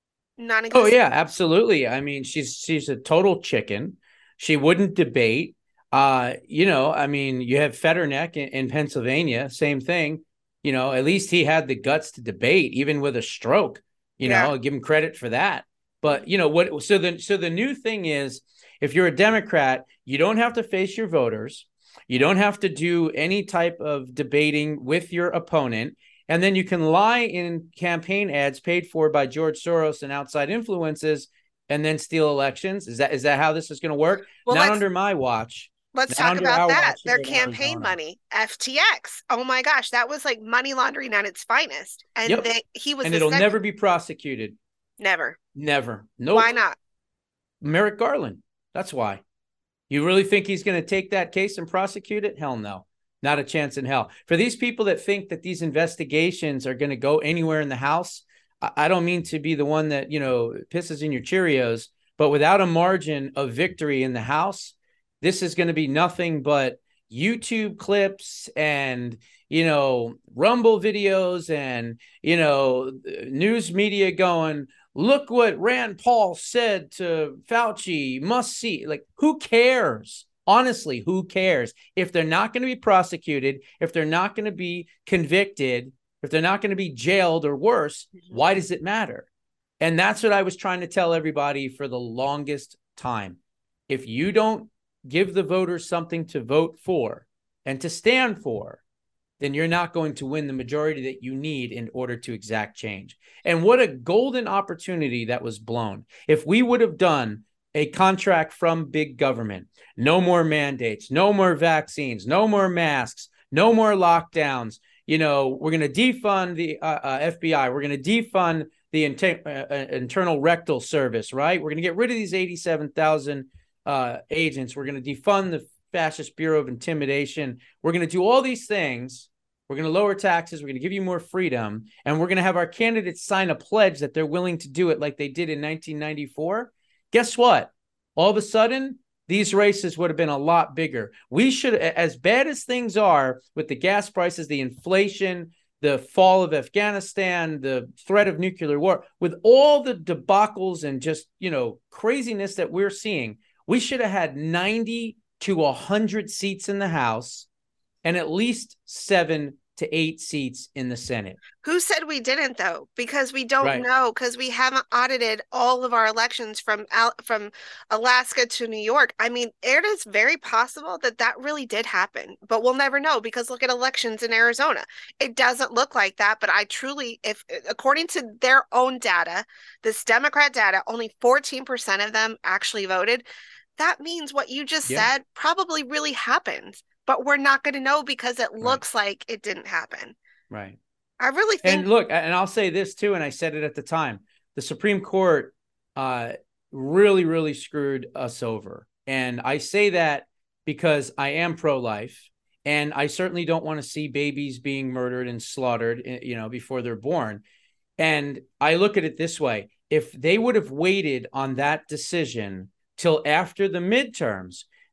Oh yeah, absolutely. I mean, she's she's a total chicken. She wouldn't debate. Uh, you know, I mean, you have Fetterneck in, in Pennsylvania, same thing. You know, at least he had the guts to debate, even with a stroke. You yeah. know, give him credit for that. But you know what? So the so the new thing is, if you're a Democrat, you don't have to face your voters. You don't have to do any type of debating with your opponent. And then you can lie in campaign ads paid for by George Soros and outside influences and then steal elections. Is that is that how this is going to work? Well, Not under my watch. Let's talk about that. Their campaign money, F T X. Oh my gosh, that was like money laundering at its finest. And yep. they, he was And the it'll second... never be prosecuted. Never. Never. No. Nope. Why not? Merrick Garland. That's why. You really think he's going to take that case and prosecute it? Hell no. Not a chance in hell. For these people that think that these investigations are going to go anywhere in the House, I don't mean to be the one that, you know, pisses in your Cheerios, but without a margin of victory in the House, this is going to be nothing but YouTube clips and, you know, Rumble videos and, you know, news media going, look what Rand Paul said to Fauci, must see. Like, who cares? Honestly, who cares? If they're not going to be prosecuted, if they're not going to be convicted, if they're not going to be jailed or worse, why does it matter? And that's what I was trying to tell everybody for the longest time. If you don't give the voters something to vote for and to stand for, then you're not going to win the majority that you need in order to exact change. And what a golden opportunity that was blown. If we would have done a contract from big government, no more mandates, no more vaccines, no more masks, no more lockdowns. You know, we're going to defund the uh, uh, F B I. We're going to defund the inter- uh, internal rectal service, right? We're going to get rid of these eighty-seven thousand uh, agents. We're going to defund the Fascist Bureau of Intimidation. We're going to do all these things. We're going to lower taxes. We're going to give you more freedom. And we're going to have our candidates sign a pledge that they're willing to do it like they did in nineteen ninety-four. Guess what? All of a sudden, these races would have been a lot bigger. We should, as bad as things are with the gas prices, the inflation, the fall of Afghanistan, the threat of nuclear war, with all the debacles and just, you know, craziness that we're seeing, we should have had ninety to one hundred seats in the House and at least seven to eight seats in the Senate. Who said we didn't, though? Because we don't right. know, because we haven't audited all of our elections from from Alaska to New York. I mean, it is very possible that that really did happen, but we'll never know because look at elections in Arizona. It doesn't look like that, but I truly, if according to their own data, this Democrat data, only fourteen percent of them actually voted. That means what you just yeah. said probably really happened. But we're not going to know because it looks right. like it didn't happen. Right. I really think. And look, and I'll say this too, and I said it at the time, the Supreme Court uh, really, really screwed us over. And I say that because I am pro-life and I certainly don't want to see babies being murdered and slaughtered, you know, before they're born. And I look at it this way. If they would have waited on that decision till after the midterms,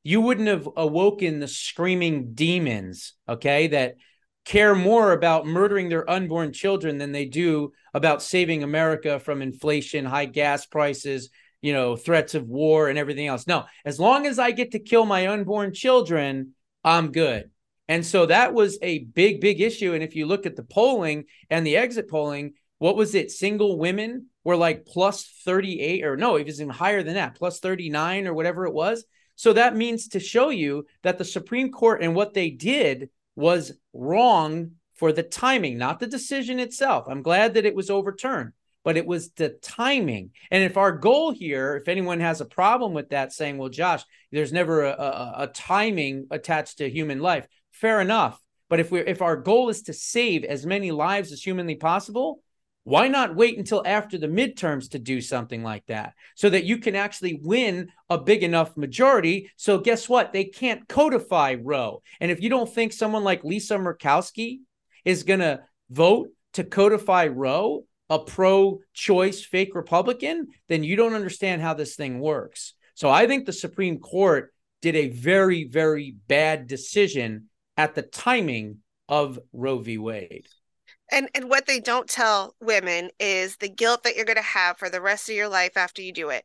you wouldn't have awoken the screaming demons, okay, that care more about murdering their unborn children than they do about saving America from inflation, high gas prices, you know, threats of war and everything else. No, as long as I get to kill my unborn children, I'm good. And so that was a big, big issue. And if you look at the polling and the exit polling, what was it? Single women were like plus thirty-eight, or no, it was even higher than that, plus thirty-nine or whatever it was. So that means to show you that the Supreme Court and what they did was wrong for the timing, not the decision itself. I'm glad that it was overturned, but it was the timing. And if our goal here, if anyone has a problem with that, saying, well, Josh, there's never a, a, a timing attached to human life, fair enough. But if we're if our goal is to save as many lives as humanly possible, why not wait until after the midterms to do something like that, so that you can actually win a big enough majority? So guess what? They can't codify Roe. And if you don't think someone like Lisa Murkowski is going to vote to codify Roe, a pro-choice fake Republican, then you don't understand how this thing works. So I think the Supreme Court did a very, very bad decision at the timing of Roe v. Wade. And and what they don't tell women is the guilt that you're going to have for the rest of your life after you do it.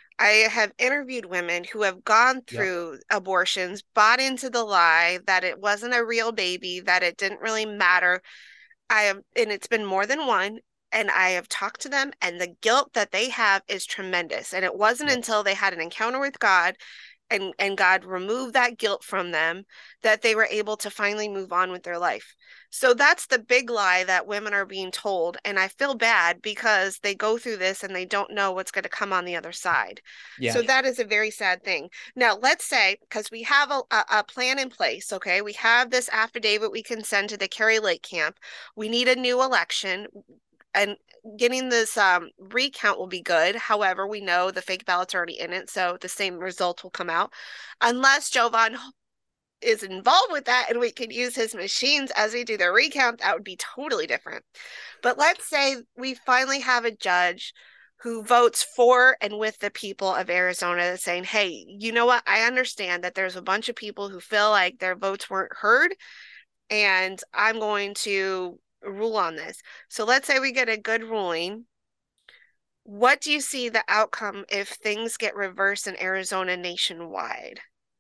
I have interviewed women who have gone through yep. abortions, bought into the lie that it wasn't a real baby, that it didn't really matter. I have, and it's been more than one. And I have talked to them, and the guilt that they have is tremendous. And it wasn't yep. until they had an encounter with God and, and God removed that guilt from them that they were able to finally move on with their life. So that's the big lie that women are being told. And I feel bad because they go through this and they don't know what's going to come on the other side. Yeah. So that is a very sad thing. Now, let's say, because we have a, a plan in place, okay? We have this affidavit we can send to the Kari Lake camp. We need a new election. And getting this um, recount will be good. However, we know the fake ballot's already in it, so the same results will come out. Unless Jovan is involved with that and we can use his machines as we do the recount, that would be totally different. But let's say we finally have a judge who votes for and with the people of Arizona saying, hey, you know what? I understand that there's a bunch of people who feel like their votes weren't heard, and I'm going to rule on this. So let's say we get a good ruling. What do you see the outcome if things get reversed in Arizona nationwide?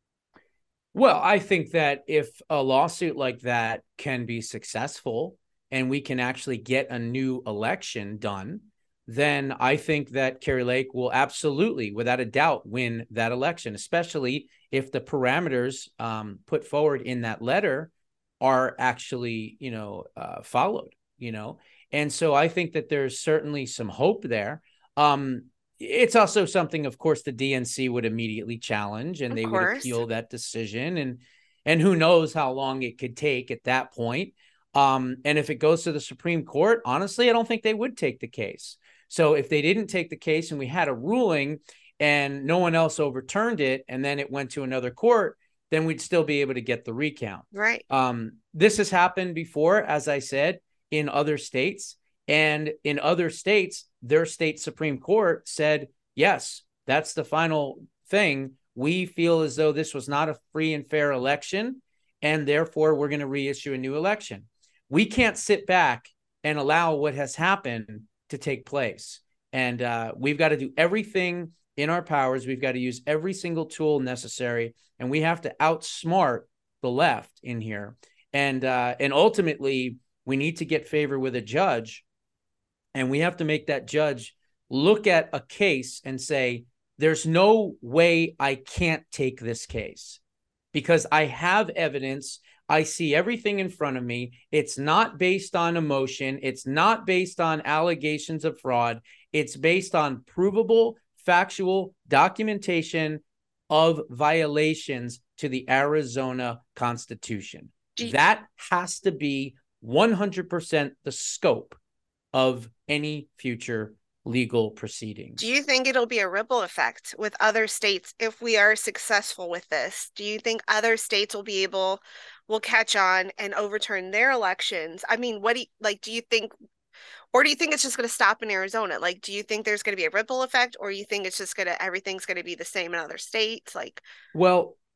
Well, I think that if a lawsuit like that can be successful and we can actually get a new election done, then I think that Kari Lake will absolutely, without a doubt, win that election, especially if the parameters um, put forward in that letter are actually, you know, uh, followed, you know. And so I think that there's certainly some hope there. Um, it's also something, of course, the D N C would immediately challenge, and they would appeal that decision. And and who knows how long it could take at that point. Um, and if it goes to the Supreme Court, honestly, I don't think they would take the case. So if they didn't take the case and we had a ruling and no one else overturned it, and then it went to another court, then we'd still be able to get the recount. Right. Um, this has happened before, as I said, in other states. And in other states, their state Supreme Court said, yes, that's the final thing. We feel as though this was not a free and fair election, and therefore we're going to reissue a new election. We can't sit back and allow what has happened to take place. And uh, we've got to do everything in our powers. We've got to use every single tool necessary, and we have to outsmart the left in here. And uh, and ultimately, we need to get favor with a judge, and we have to make that judge look at a case and say, there's no way I can't take this case because I have evidence. I see everything in front of me. It's not based on emotion. It's not based on allegations of fraud. It's based on provable, factual documentation of violations to the Arizona Constitution. You- that has to be one hundred percent the scope of any future legal proceedings. Do you think it'll be a ripple effect with other states if we are successful with this? Do you think other states will be able, will catch on and overturn their elections? I mean, what do you, like, do you think, or do you think it's just going to stop in Arizona? Like, do you think there's going to be a ripple effect, or you think it's just going to, everything's going to be the same in other states? Like, well,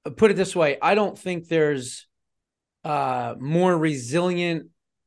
put it this way. I don't think there's uh, more resilient,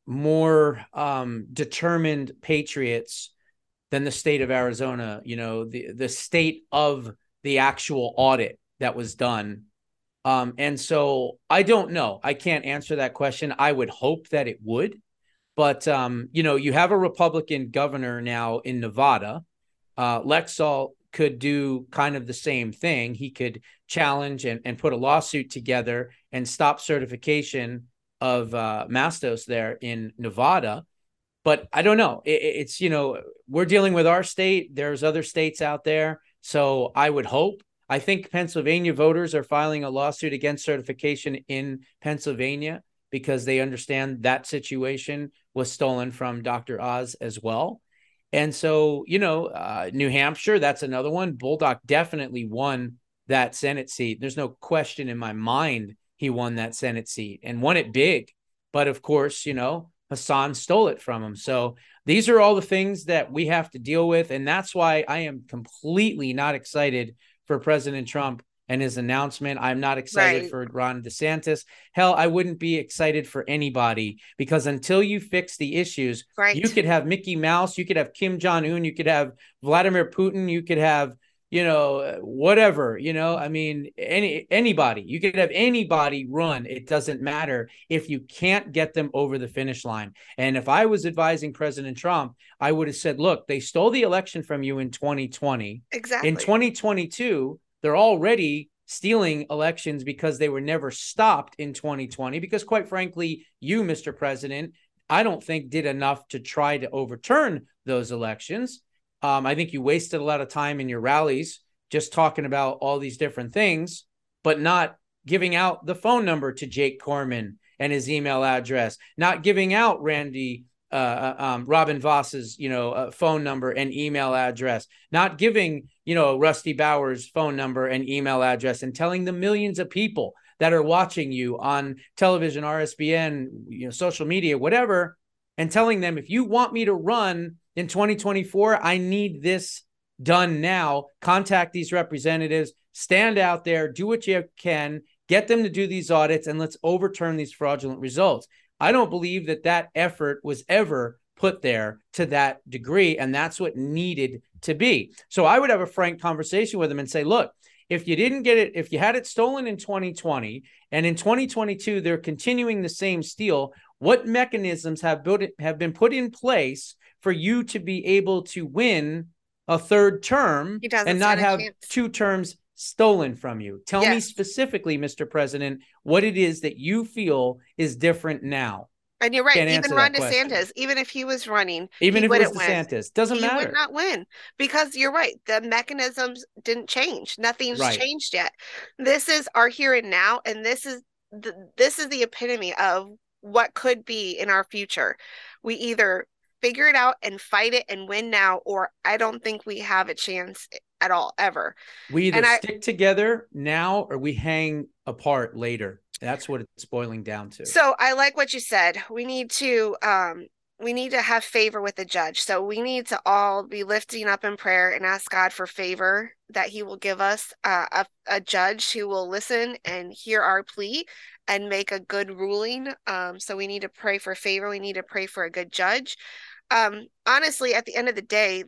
more um, determined patriots than the state of Arizona. You know, the, the state of the actual audit that was done. Um, and so I don't know. I can't answer that question. I would hope that it would. But, um, you know, you have a Republican governor now in Nevada. Uh, Lexall could do kind of the same thing. He could challenge and, and put a lawsuit together and stop certification of uh, Mastos there in Nevada. But I don't know. It, it's, you know, we're dealing with our state. There's other states out there. So I would hope. I think Pennsylvania voters are filing a lawsuit against certification in Pennsylvania because they understand that situation was stolen from Doctor Oz as well. And so, you know, uh, New Hampshire, that's another one. Bolduc definitely won that Senate seat. There's no question in my mind he won that Senate seat and won it big. But of course, you know, Hassan stole it from him. So these are all the things that we have to deal with. And that's why I am completely not excited for President Trump and his announcement. I'm not excited right. for Ron DeSantis. Hell, I wouldn't be excited for anybody because until you fix the issues, right. you could have Mickey Mouse, you could have Kim Jong-un, you could have Vladimir Putin, you could have, you know, whatever, you know, I mean, any anybody, you could have anybody run. It doesn't matter if you can't get them over the finish line. And if I was advising President Trump, I would have said, look, they stole the election from you in twenty twenty. Exactly. In twenty twenty-two, they're already stealing elections because they were never stopped in twenty twenty, because quite frankly, you, Mister President, I don't think did enough to try to overturn those elections. Um, I think you wasted a lot of time in your rallies just talking about all these different things, but not giving out the phone number to Jake Corman and his email address, not giving out Randy uh, um, Robin Voss's, you know, uh, phone number and email address, not giving, you know, Rusty Bowers' phone number and email address, and telling the millions of people that are watching you on television, R S B N, you know, social media, whatever, and telling them, if you want me to run in twenty twenty-four, I need this done now. Contact these representatives, stand out there, do what you can, get them to do these audits, and let's overturn these fraudulent results. I don't believe that that effort was ever put there to that degree, and that's what needed to be. So I would have a frank conversation with them and say, look, if you didn't get it, if you had it stolen in twenty twenty, and in twenty twenty-two, they're continuing the same steal, what mechanisms have built have been put in place for you to be able to win a third term and not have two terms stolen from you? Tell yes. me specifically, Mister President, what it is that you feel is different now. And you're right. Can't even Ron DeSantis, question. even if he was running, even he if it was DeSantis, win. doesn't he matter. He would not win because you're right. The mechanisms didn't change. Nothing's right. changed yet. This is our here and now, and this is the, this is the epitome of what could be in our future. We either figure it out and fight it and win now, or I don't think we have a chance at all, ever. We either and stick I, together now or we hang apart later. That's what it's boiling down to. So I like what you said. We need to um we need to have favor with the judge. So we need to all be lifting up in prayer and ask God for favor, that he will give us uh, a, a judge who will listen and hear our plea and make a good ruling. Um, so we need to pray for favor. We need to pray for a good judge. Um, honestly, at the end of the day,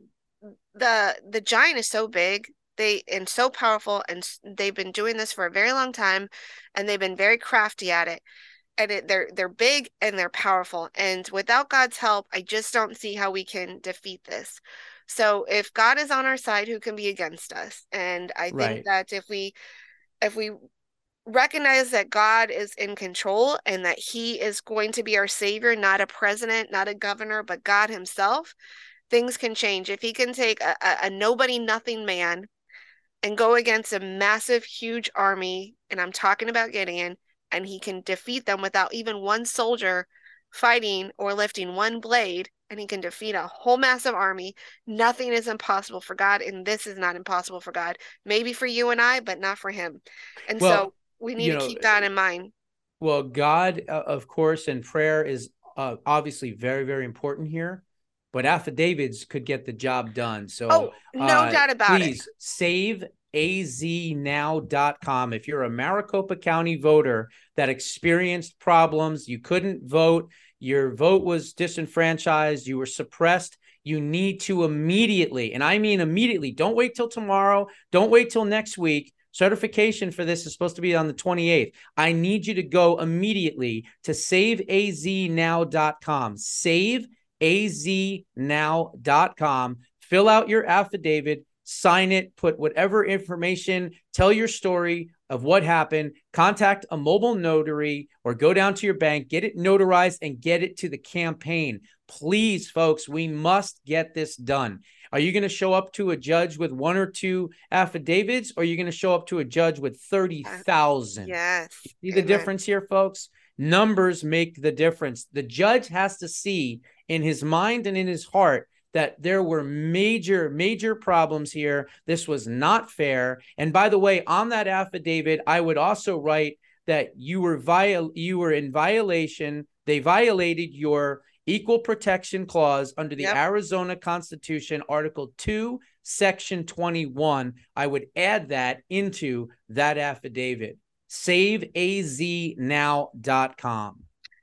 the the giant is so big, they and so powerful, and they've been doing this for a very long time, and they've been very crafty at it. And it, they're they're big and they're powerful. And without God's help, I just don't see how we can defeat this. So if God is on our side, who can be against us? And I think right. that if we if we recognize that God is in control and that he is going to be our savior, not a president, not a governor, but God himself, things can change. If he can take a, a, a nobody, nothing man and go against a massive, huge army, and I'm talking about Gideon, and he can defeat them without even one soldier fighting or lifting one blade, and he can defeat a whole massive army, nothing is impossible for God, and this is not impossible for God. Maybe for you and I, but not for him. And well, so we need to know, keep that in mind. Well, God, uh, of course, and prayer is uh, obviously very, very important here, but affidavits could get the job done. So oh, no uh, doubt about please it. save A Z now dot com. If you're a Maricopa County voter that experienced problems, you couldn't vote, your vote was disenfranchised, you were suppressed, you need to immediately, and I mean immediately, don't wait till tomorrow, don't wait till next week. Certification for this is supposed to be on the twenty-eighth. I need you to go immediately to save A Z now dot com. save A Z now dot com. Fill out your affidavit, sign it, put whatever information, tell your story of what happened, contact a mobile notary or go down to your bank, get it notarized and get it to the campaign. Please, folks, we must get this done. Are you going to show up to a judge with one or two affidavits, or are you going to show up to a judge with thirty thousand? Yes. See the difference here, folks? Numbers make the difference. The judge has to see in his mind and in his heart that there were major, major problems here. This was not fair. And by the way, on that affidavit, I would also write that you were viol- you were in violation. They violated your Equal Protection Clause under the yep. Arizona Constitution, Article two, Section twenty-one. I would add that into that affidavit. save A Z now dot com.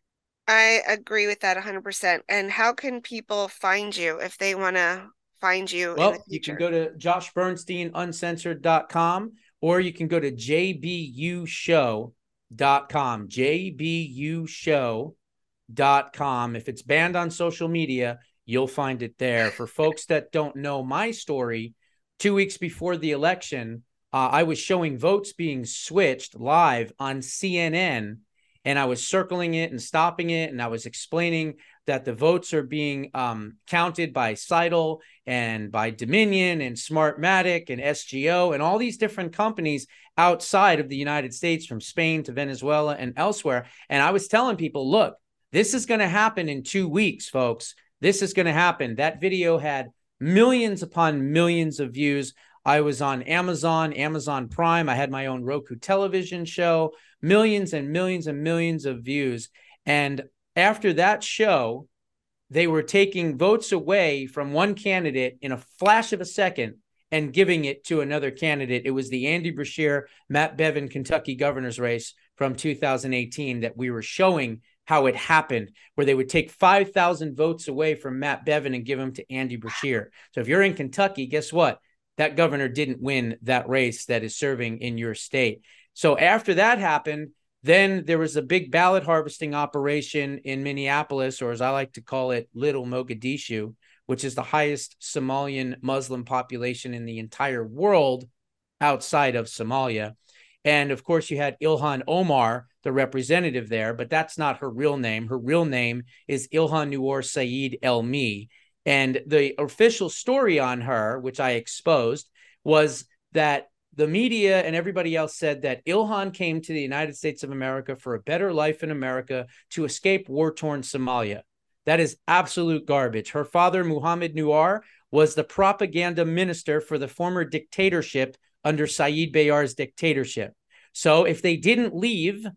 I agree with that one hundred percent. And how can people find you if they want to find you well, in the future? You can go to josh bernstein uncensored dot com, or you can go to j b u show dot com. j b u show dot com. If it's banned on social media, you'll find it there. For folks that don't know my story, two weeks before the election, uh, I was showing votes being switched live on C N N, and I was circling it and stopping it, and I was explaining that the votes are being um, counted by Seidel and by Dominion and Smartmatic and S G O and all these different companies outside of the United States, from Spain to Venezuela and elsewhere. And I was telling people, look, this is going to happen in two weeks, folks. This is going to happen. That video had millions upon millions of views. I was on Amazon, Amazon Prime. I had my own Roku television show, millions and millions and millions of views. And after that show, they were taking votes away from one candidate in a flash of a second and giving it to another candidate. It was the Andy Beshear, Matt Bevin, Kentucky governor's race from two thousand eighteen that we were showing how it happened, where they would take five thousand votes away from Matt Bevin and give them to Andy Beshear. So if you're in Kentucky, guess what? That governor didn't win that race that is serving in your state. So after that happened, then there was a big ballot harvesting operation in Minneapolis, or as I like to call it, Little Mogadishu, which is the highest Somalian Muslim population in the entire world outside of Somalia. And of course, you had Ilhan Omar, the representative there, but that's not her real name. Her real name is Ilhan Noor Saeed Elmi. And the official story on her, which I exposed, was that the media and everybody else said that Ilhan came to the United States of America for a better life in America to escape war-torn Somalia. That is absolute garbage. Her father, Muhammad Noor, was the propaganda minister for the former dictatorship under Saeed Bayar's dictatorship. So if they didn't leave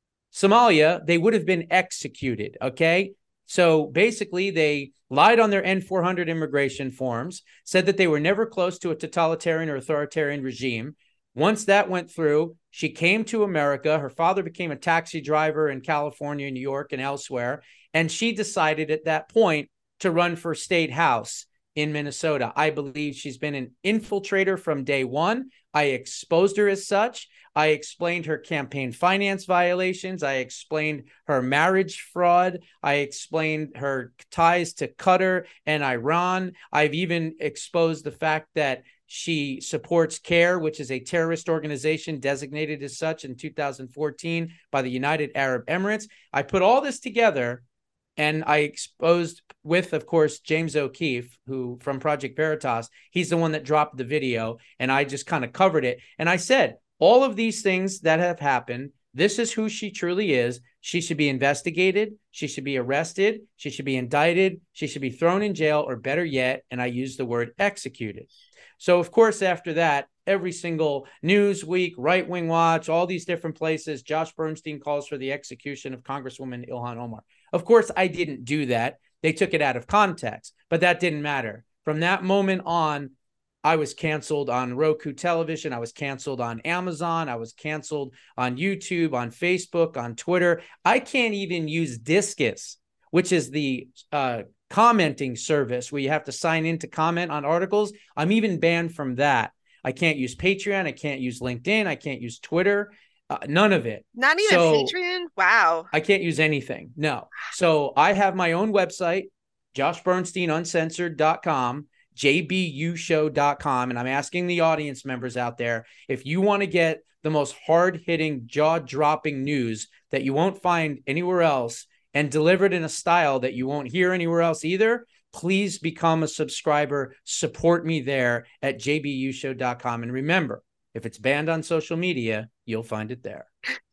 Somalia, they would have been executed, okay? So basically, they lied on their N four hundred immigration forms, said that they were never close to a totalitarian or authoritarian regime. Once that went through, she came to America. Her father became a taxi driver in California, New York, and elsewhere. And she decided at that point to run for state house in Minnesota. I believe she's been an infiltrator from day one. I exposed her as such. I explained her campaign finance violations. I explained her marriage fraud. I explained her ties to Qatar and Iran. I've even exposed the fact that she supports CARE, which is a terrorist organization designated as such in two thousand fourteen by the United Arab Emirates. I put all this together, and I exposed with, of course, James O'Keefe, who from Project Veritas. He's the one that dropped the video, and I just kind of covered it. And I said, all of these things that have happened, this is who she truly is. She should be investigated. She should be arrested. She should be indicted. She should be thrown in jail, or better yet, and I use the word executed. So, of course, after that, every single Newsweek, Right Wing Watch, all these different places, Josh Bernstein calls for the execution of Congresswoman Ilhan Omar. Of course, I didn't do that. They took it out of context, but that didn't matter. From that moment on, I was canceled on Roku television. I was canceled on Amazon. I was canceled on YouTube, on Facebook, on Twitter. I can't even use Disqus, which is the uh, commenting service where you have to sign in to comment on articles. I'm even banned from that. I can't use Patreon. I can't use LinkedIn. I can't use Twitter. Uh, none of it. Not even so, Patreon? Wow. I can't use anything. No. So I have my own website, josh bernstein uncensored dot com, j b u show dot com. And I'm asking the audience members out there, if you want to get the most hard-hitting, jaw-dropping news that you won't find anywhere else and delivered in a style that you won't hear anywhere else either, please become a subscriber. Support me there at j b u show dot com. And remember, if it's banned on social media, you'll find it there.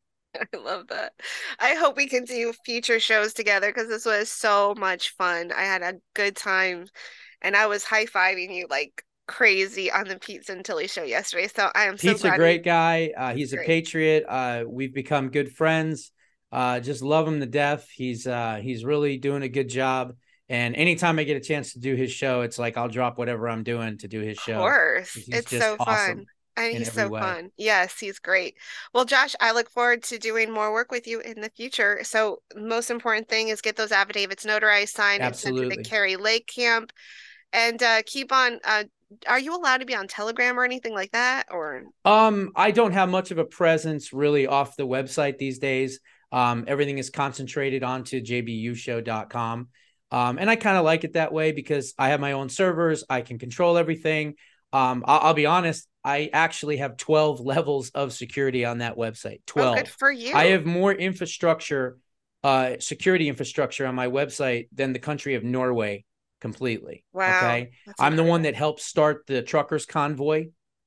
I love that. I hope we can do future shows together because this was so much fun. I had a good time and I was high-fiving you like crazy on the Pizza and Tilly show yesterday. So I am so Pete's glad. a great guy. Uh, he's Great. a patriot. Uh, we've become good friends. Uh, just love him to death. He's uh, he's really doing a good job. And anytime I get a chance to do his show, it's like I'll drop whatever I'm doing to do his show. Of course. He's It's just so awesome fun. And in he's every so way. fun. Yes, he's great. Well, Josh, I look forward to doing more work with you in the future. So most important thing is get those affidavits notarized, signed, and sent to Absolutely. the Kerry Lake camp. And uh, keep on, uh, are you allowed to be on Telegram or anything like that? Or Um, I don't have much of a presence really off the website these days. Um, everything is concentrated onto j b u show dot com. Um, and I kind of like it that way because I have my own servers. I can control everything. Um, I'll, I'll be honest. I actually have twelve levels of security on that website. twelve. Oh, good for you. I have more infrastructure, uh, security infrastructure on my website than the country of Norway completely. Wow. Okay. That's I'm the one incredible. that helped start the truckers convoy.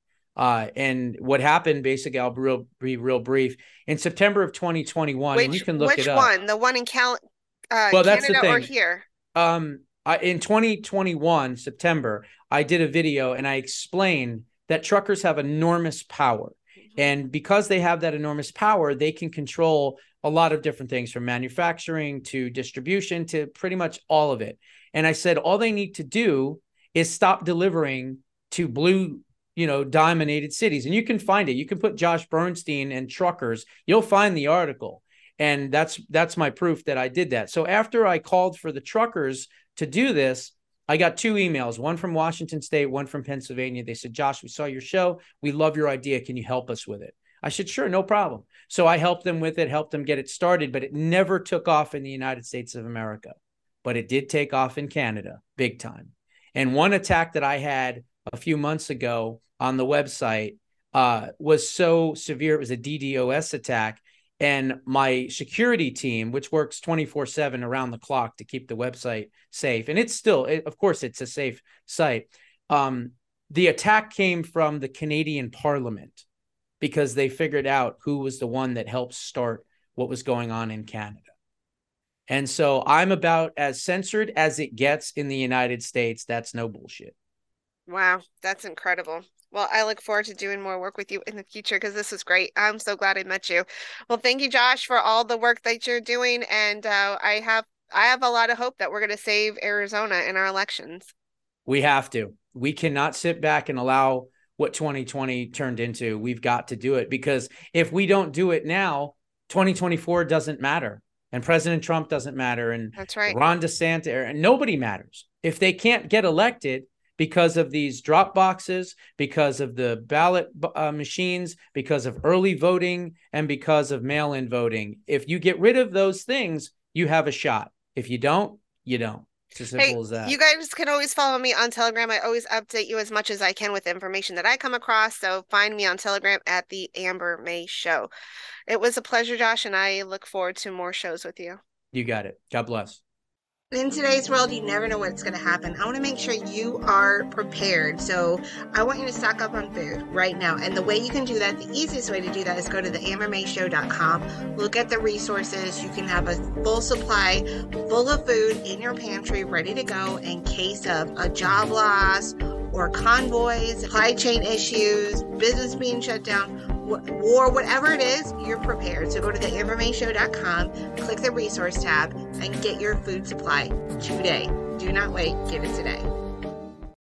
Uh, and what happened, basically, I'll be real, be real brief. In September of twenty twenty-one, and you Which can look which it up. one? The one in Cal uh, Well, that's the Canada or thing. here? Um, I, in twenty twenty-one, September, I did a video and I explained that truckers have enormous power. And because they have that enormous power, they can control a lot of different things from manufacturing to distribution to pretty much all of it. And I said, all they need to do is stop delivering to blue, you know, dominated cities. And you can find it. You can put Josh Bernstein and truckers, you'll find the article. And that's, that's my proof that I did that. So after I called for the truckers to do this, I got two emails, one from Washington State, one from Pennsylvania. They said, Josh, we saw your show. We love your idea. Can you help us with it? I said, sure, no problem. So I helped them with it, helped them get it started, but it never took off in the United States of America. But it did take off in Canada, big time. And one attack that I had a few months ago on the website uh, was so severe. It was a DDoS attack. And my security team, which works twenty-four seven around the clock to keep the website safe, and it's still, it, of course, it's a safe site. Um, the attack came from the Canadian Parliament because they figured out who was the one that helped start what was going on in Canada. And so I'm about as censored as it gets in the United States. That's no bullshit. Wow, that's incredible. Well, I look forward to doing more work with you in the future because this is great. I'm so glad I met you. Well, thank you, Josh, for all the work that you're doing. And uh, I have I have a lot of hope that we're going to save Arizona in our elections. We have to. We cannot sit back and allow what twenty twenty turned into. We've got to do it because if we don't do it now, twenty twenty-four doesn't matter. And President Trump doesn't matter. And That's right. Ron DeSantis, and nobody matters. If they can't get elected because of these drop boxes, because of the ballot uh, machines, because of early voting, and because of mail-in voting, if you get rid of those things, you have a shot. If you don't, you don't. It's as simple Hey, as that. you guys can always follow me on Telegram. I always update you as much as I can with information that I come across. So find me on Telegram at the Amber May Show. It was a pleasure, Josh, and I look forward to more shows with you. You got it. God bless. In today's world, you never know what's going to happen. I want to make sure you are prepared. So I want you to stock up on food right now. And the way you can do that, the easiest way to do that is go to the amber may show dot com. Look at the resources. You can have a full supply full of food in your pantry ready to go in case of a job loss or convoys, supply chain issues, business being shut down, war, whatever it is, you're prepared. So go to the amber may show dot com, click the resource tab, and get your food supply today. Do not wait. Get it today.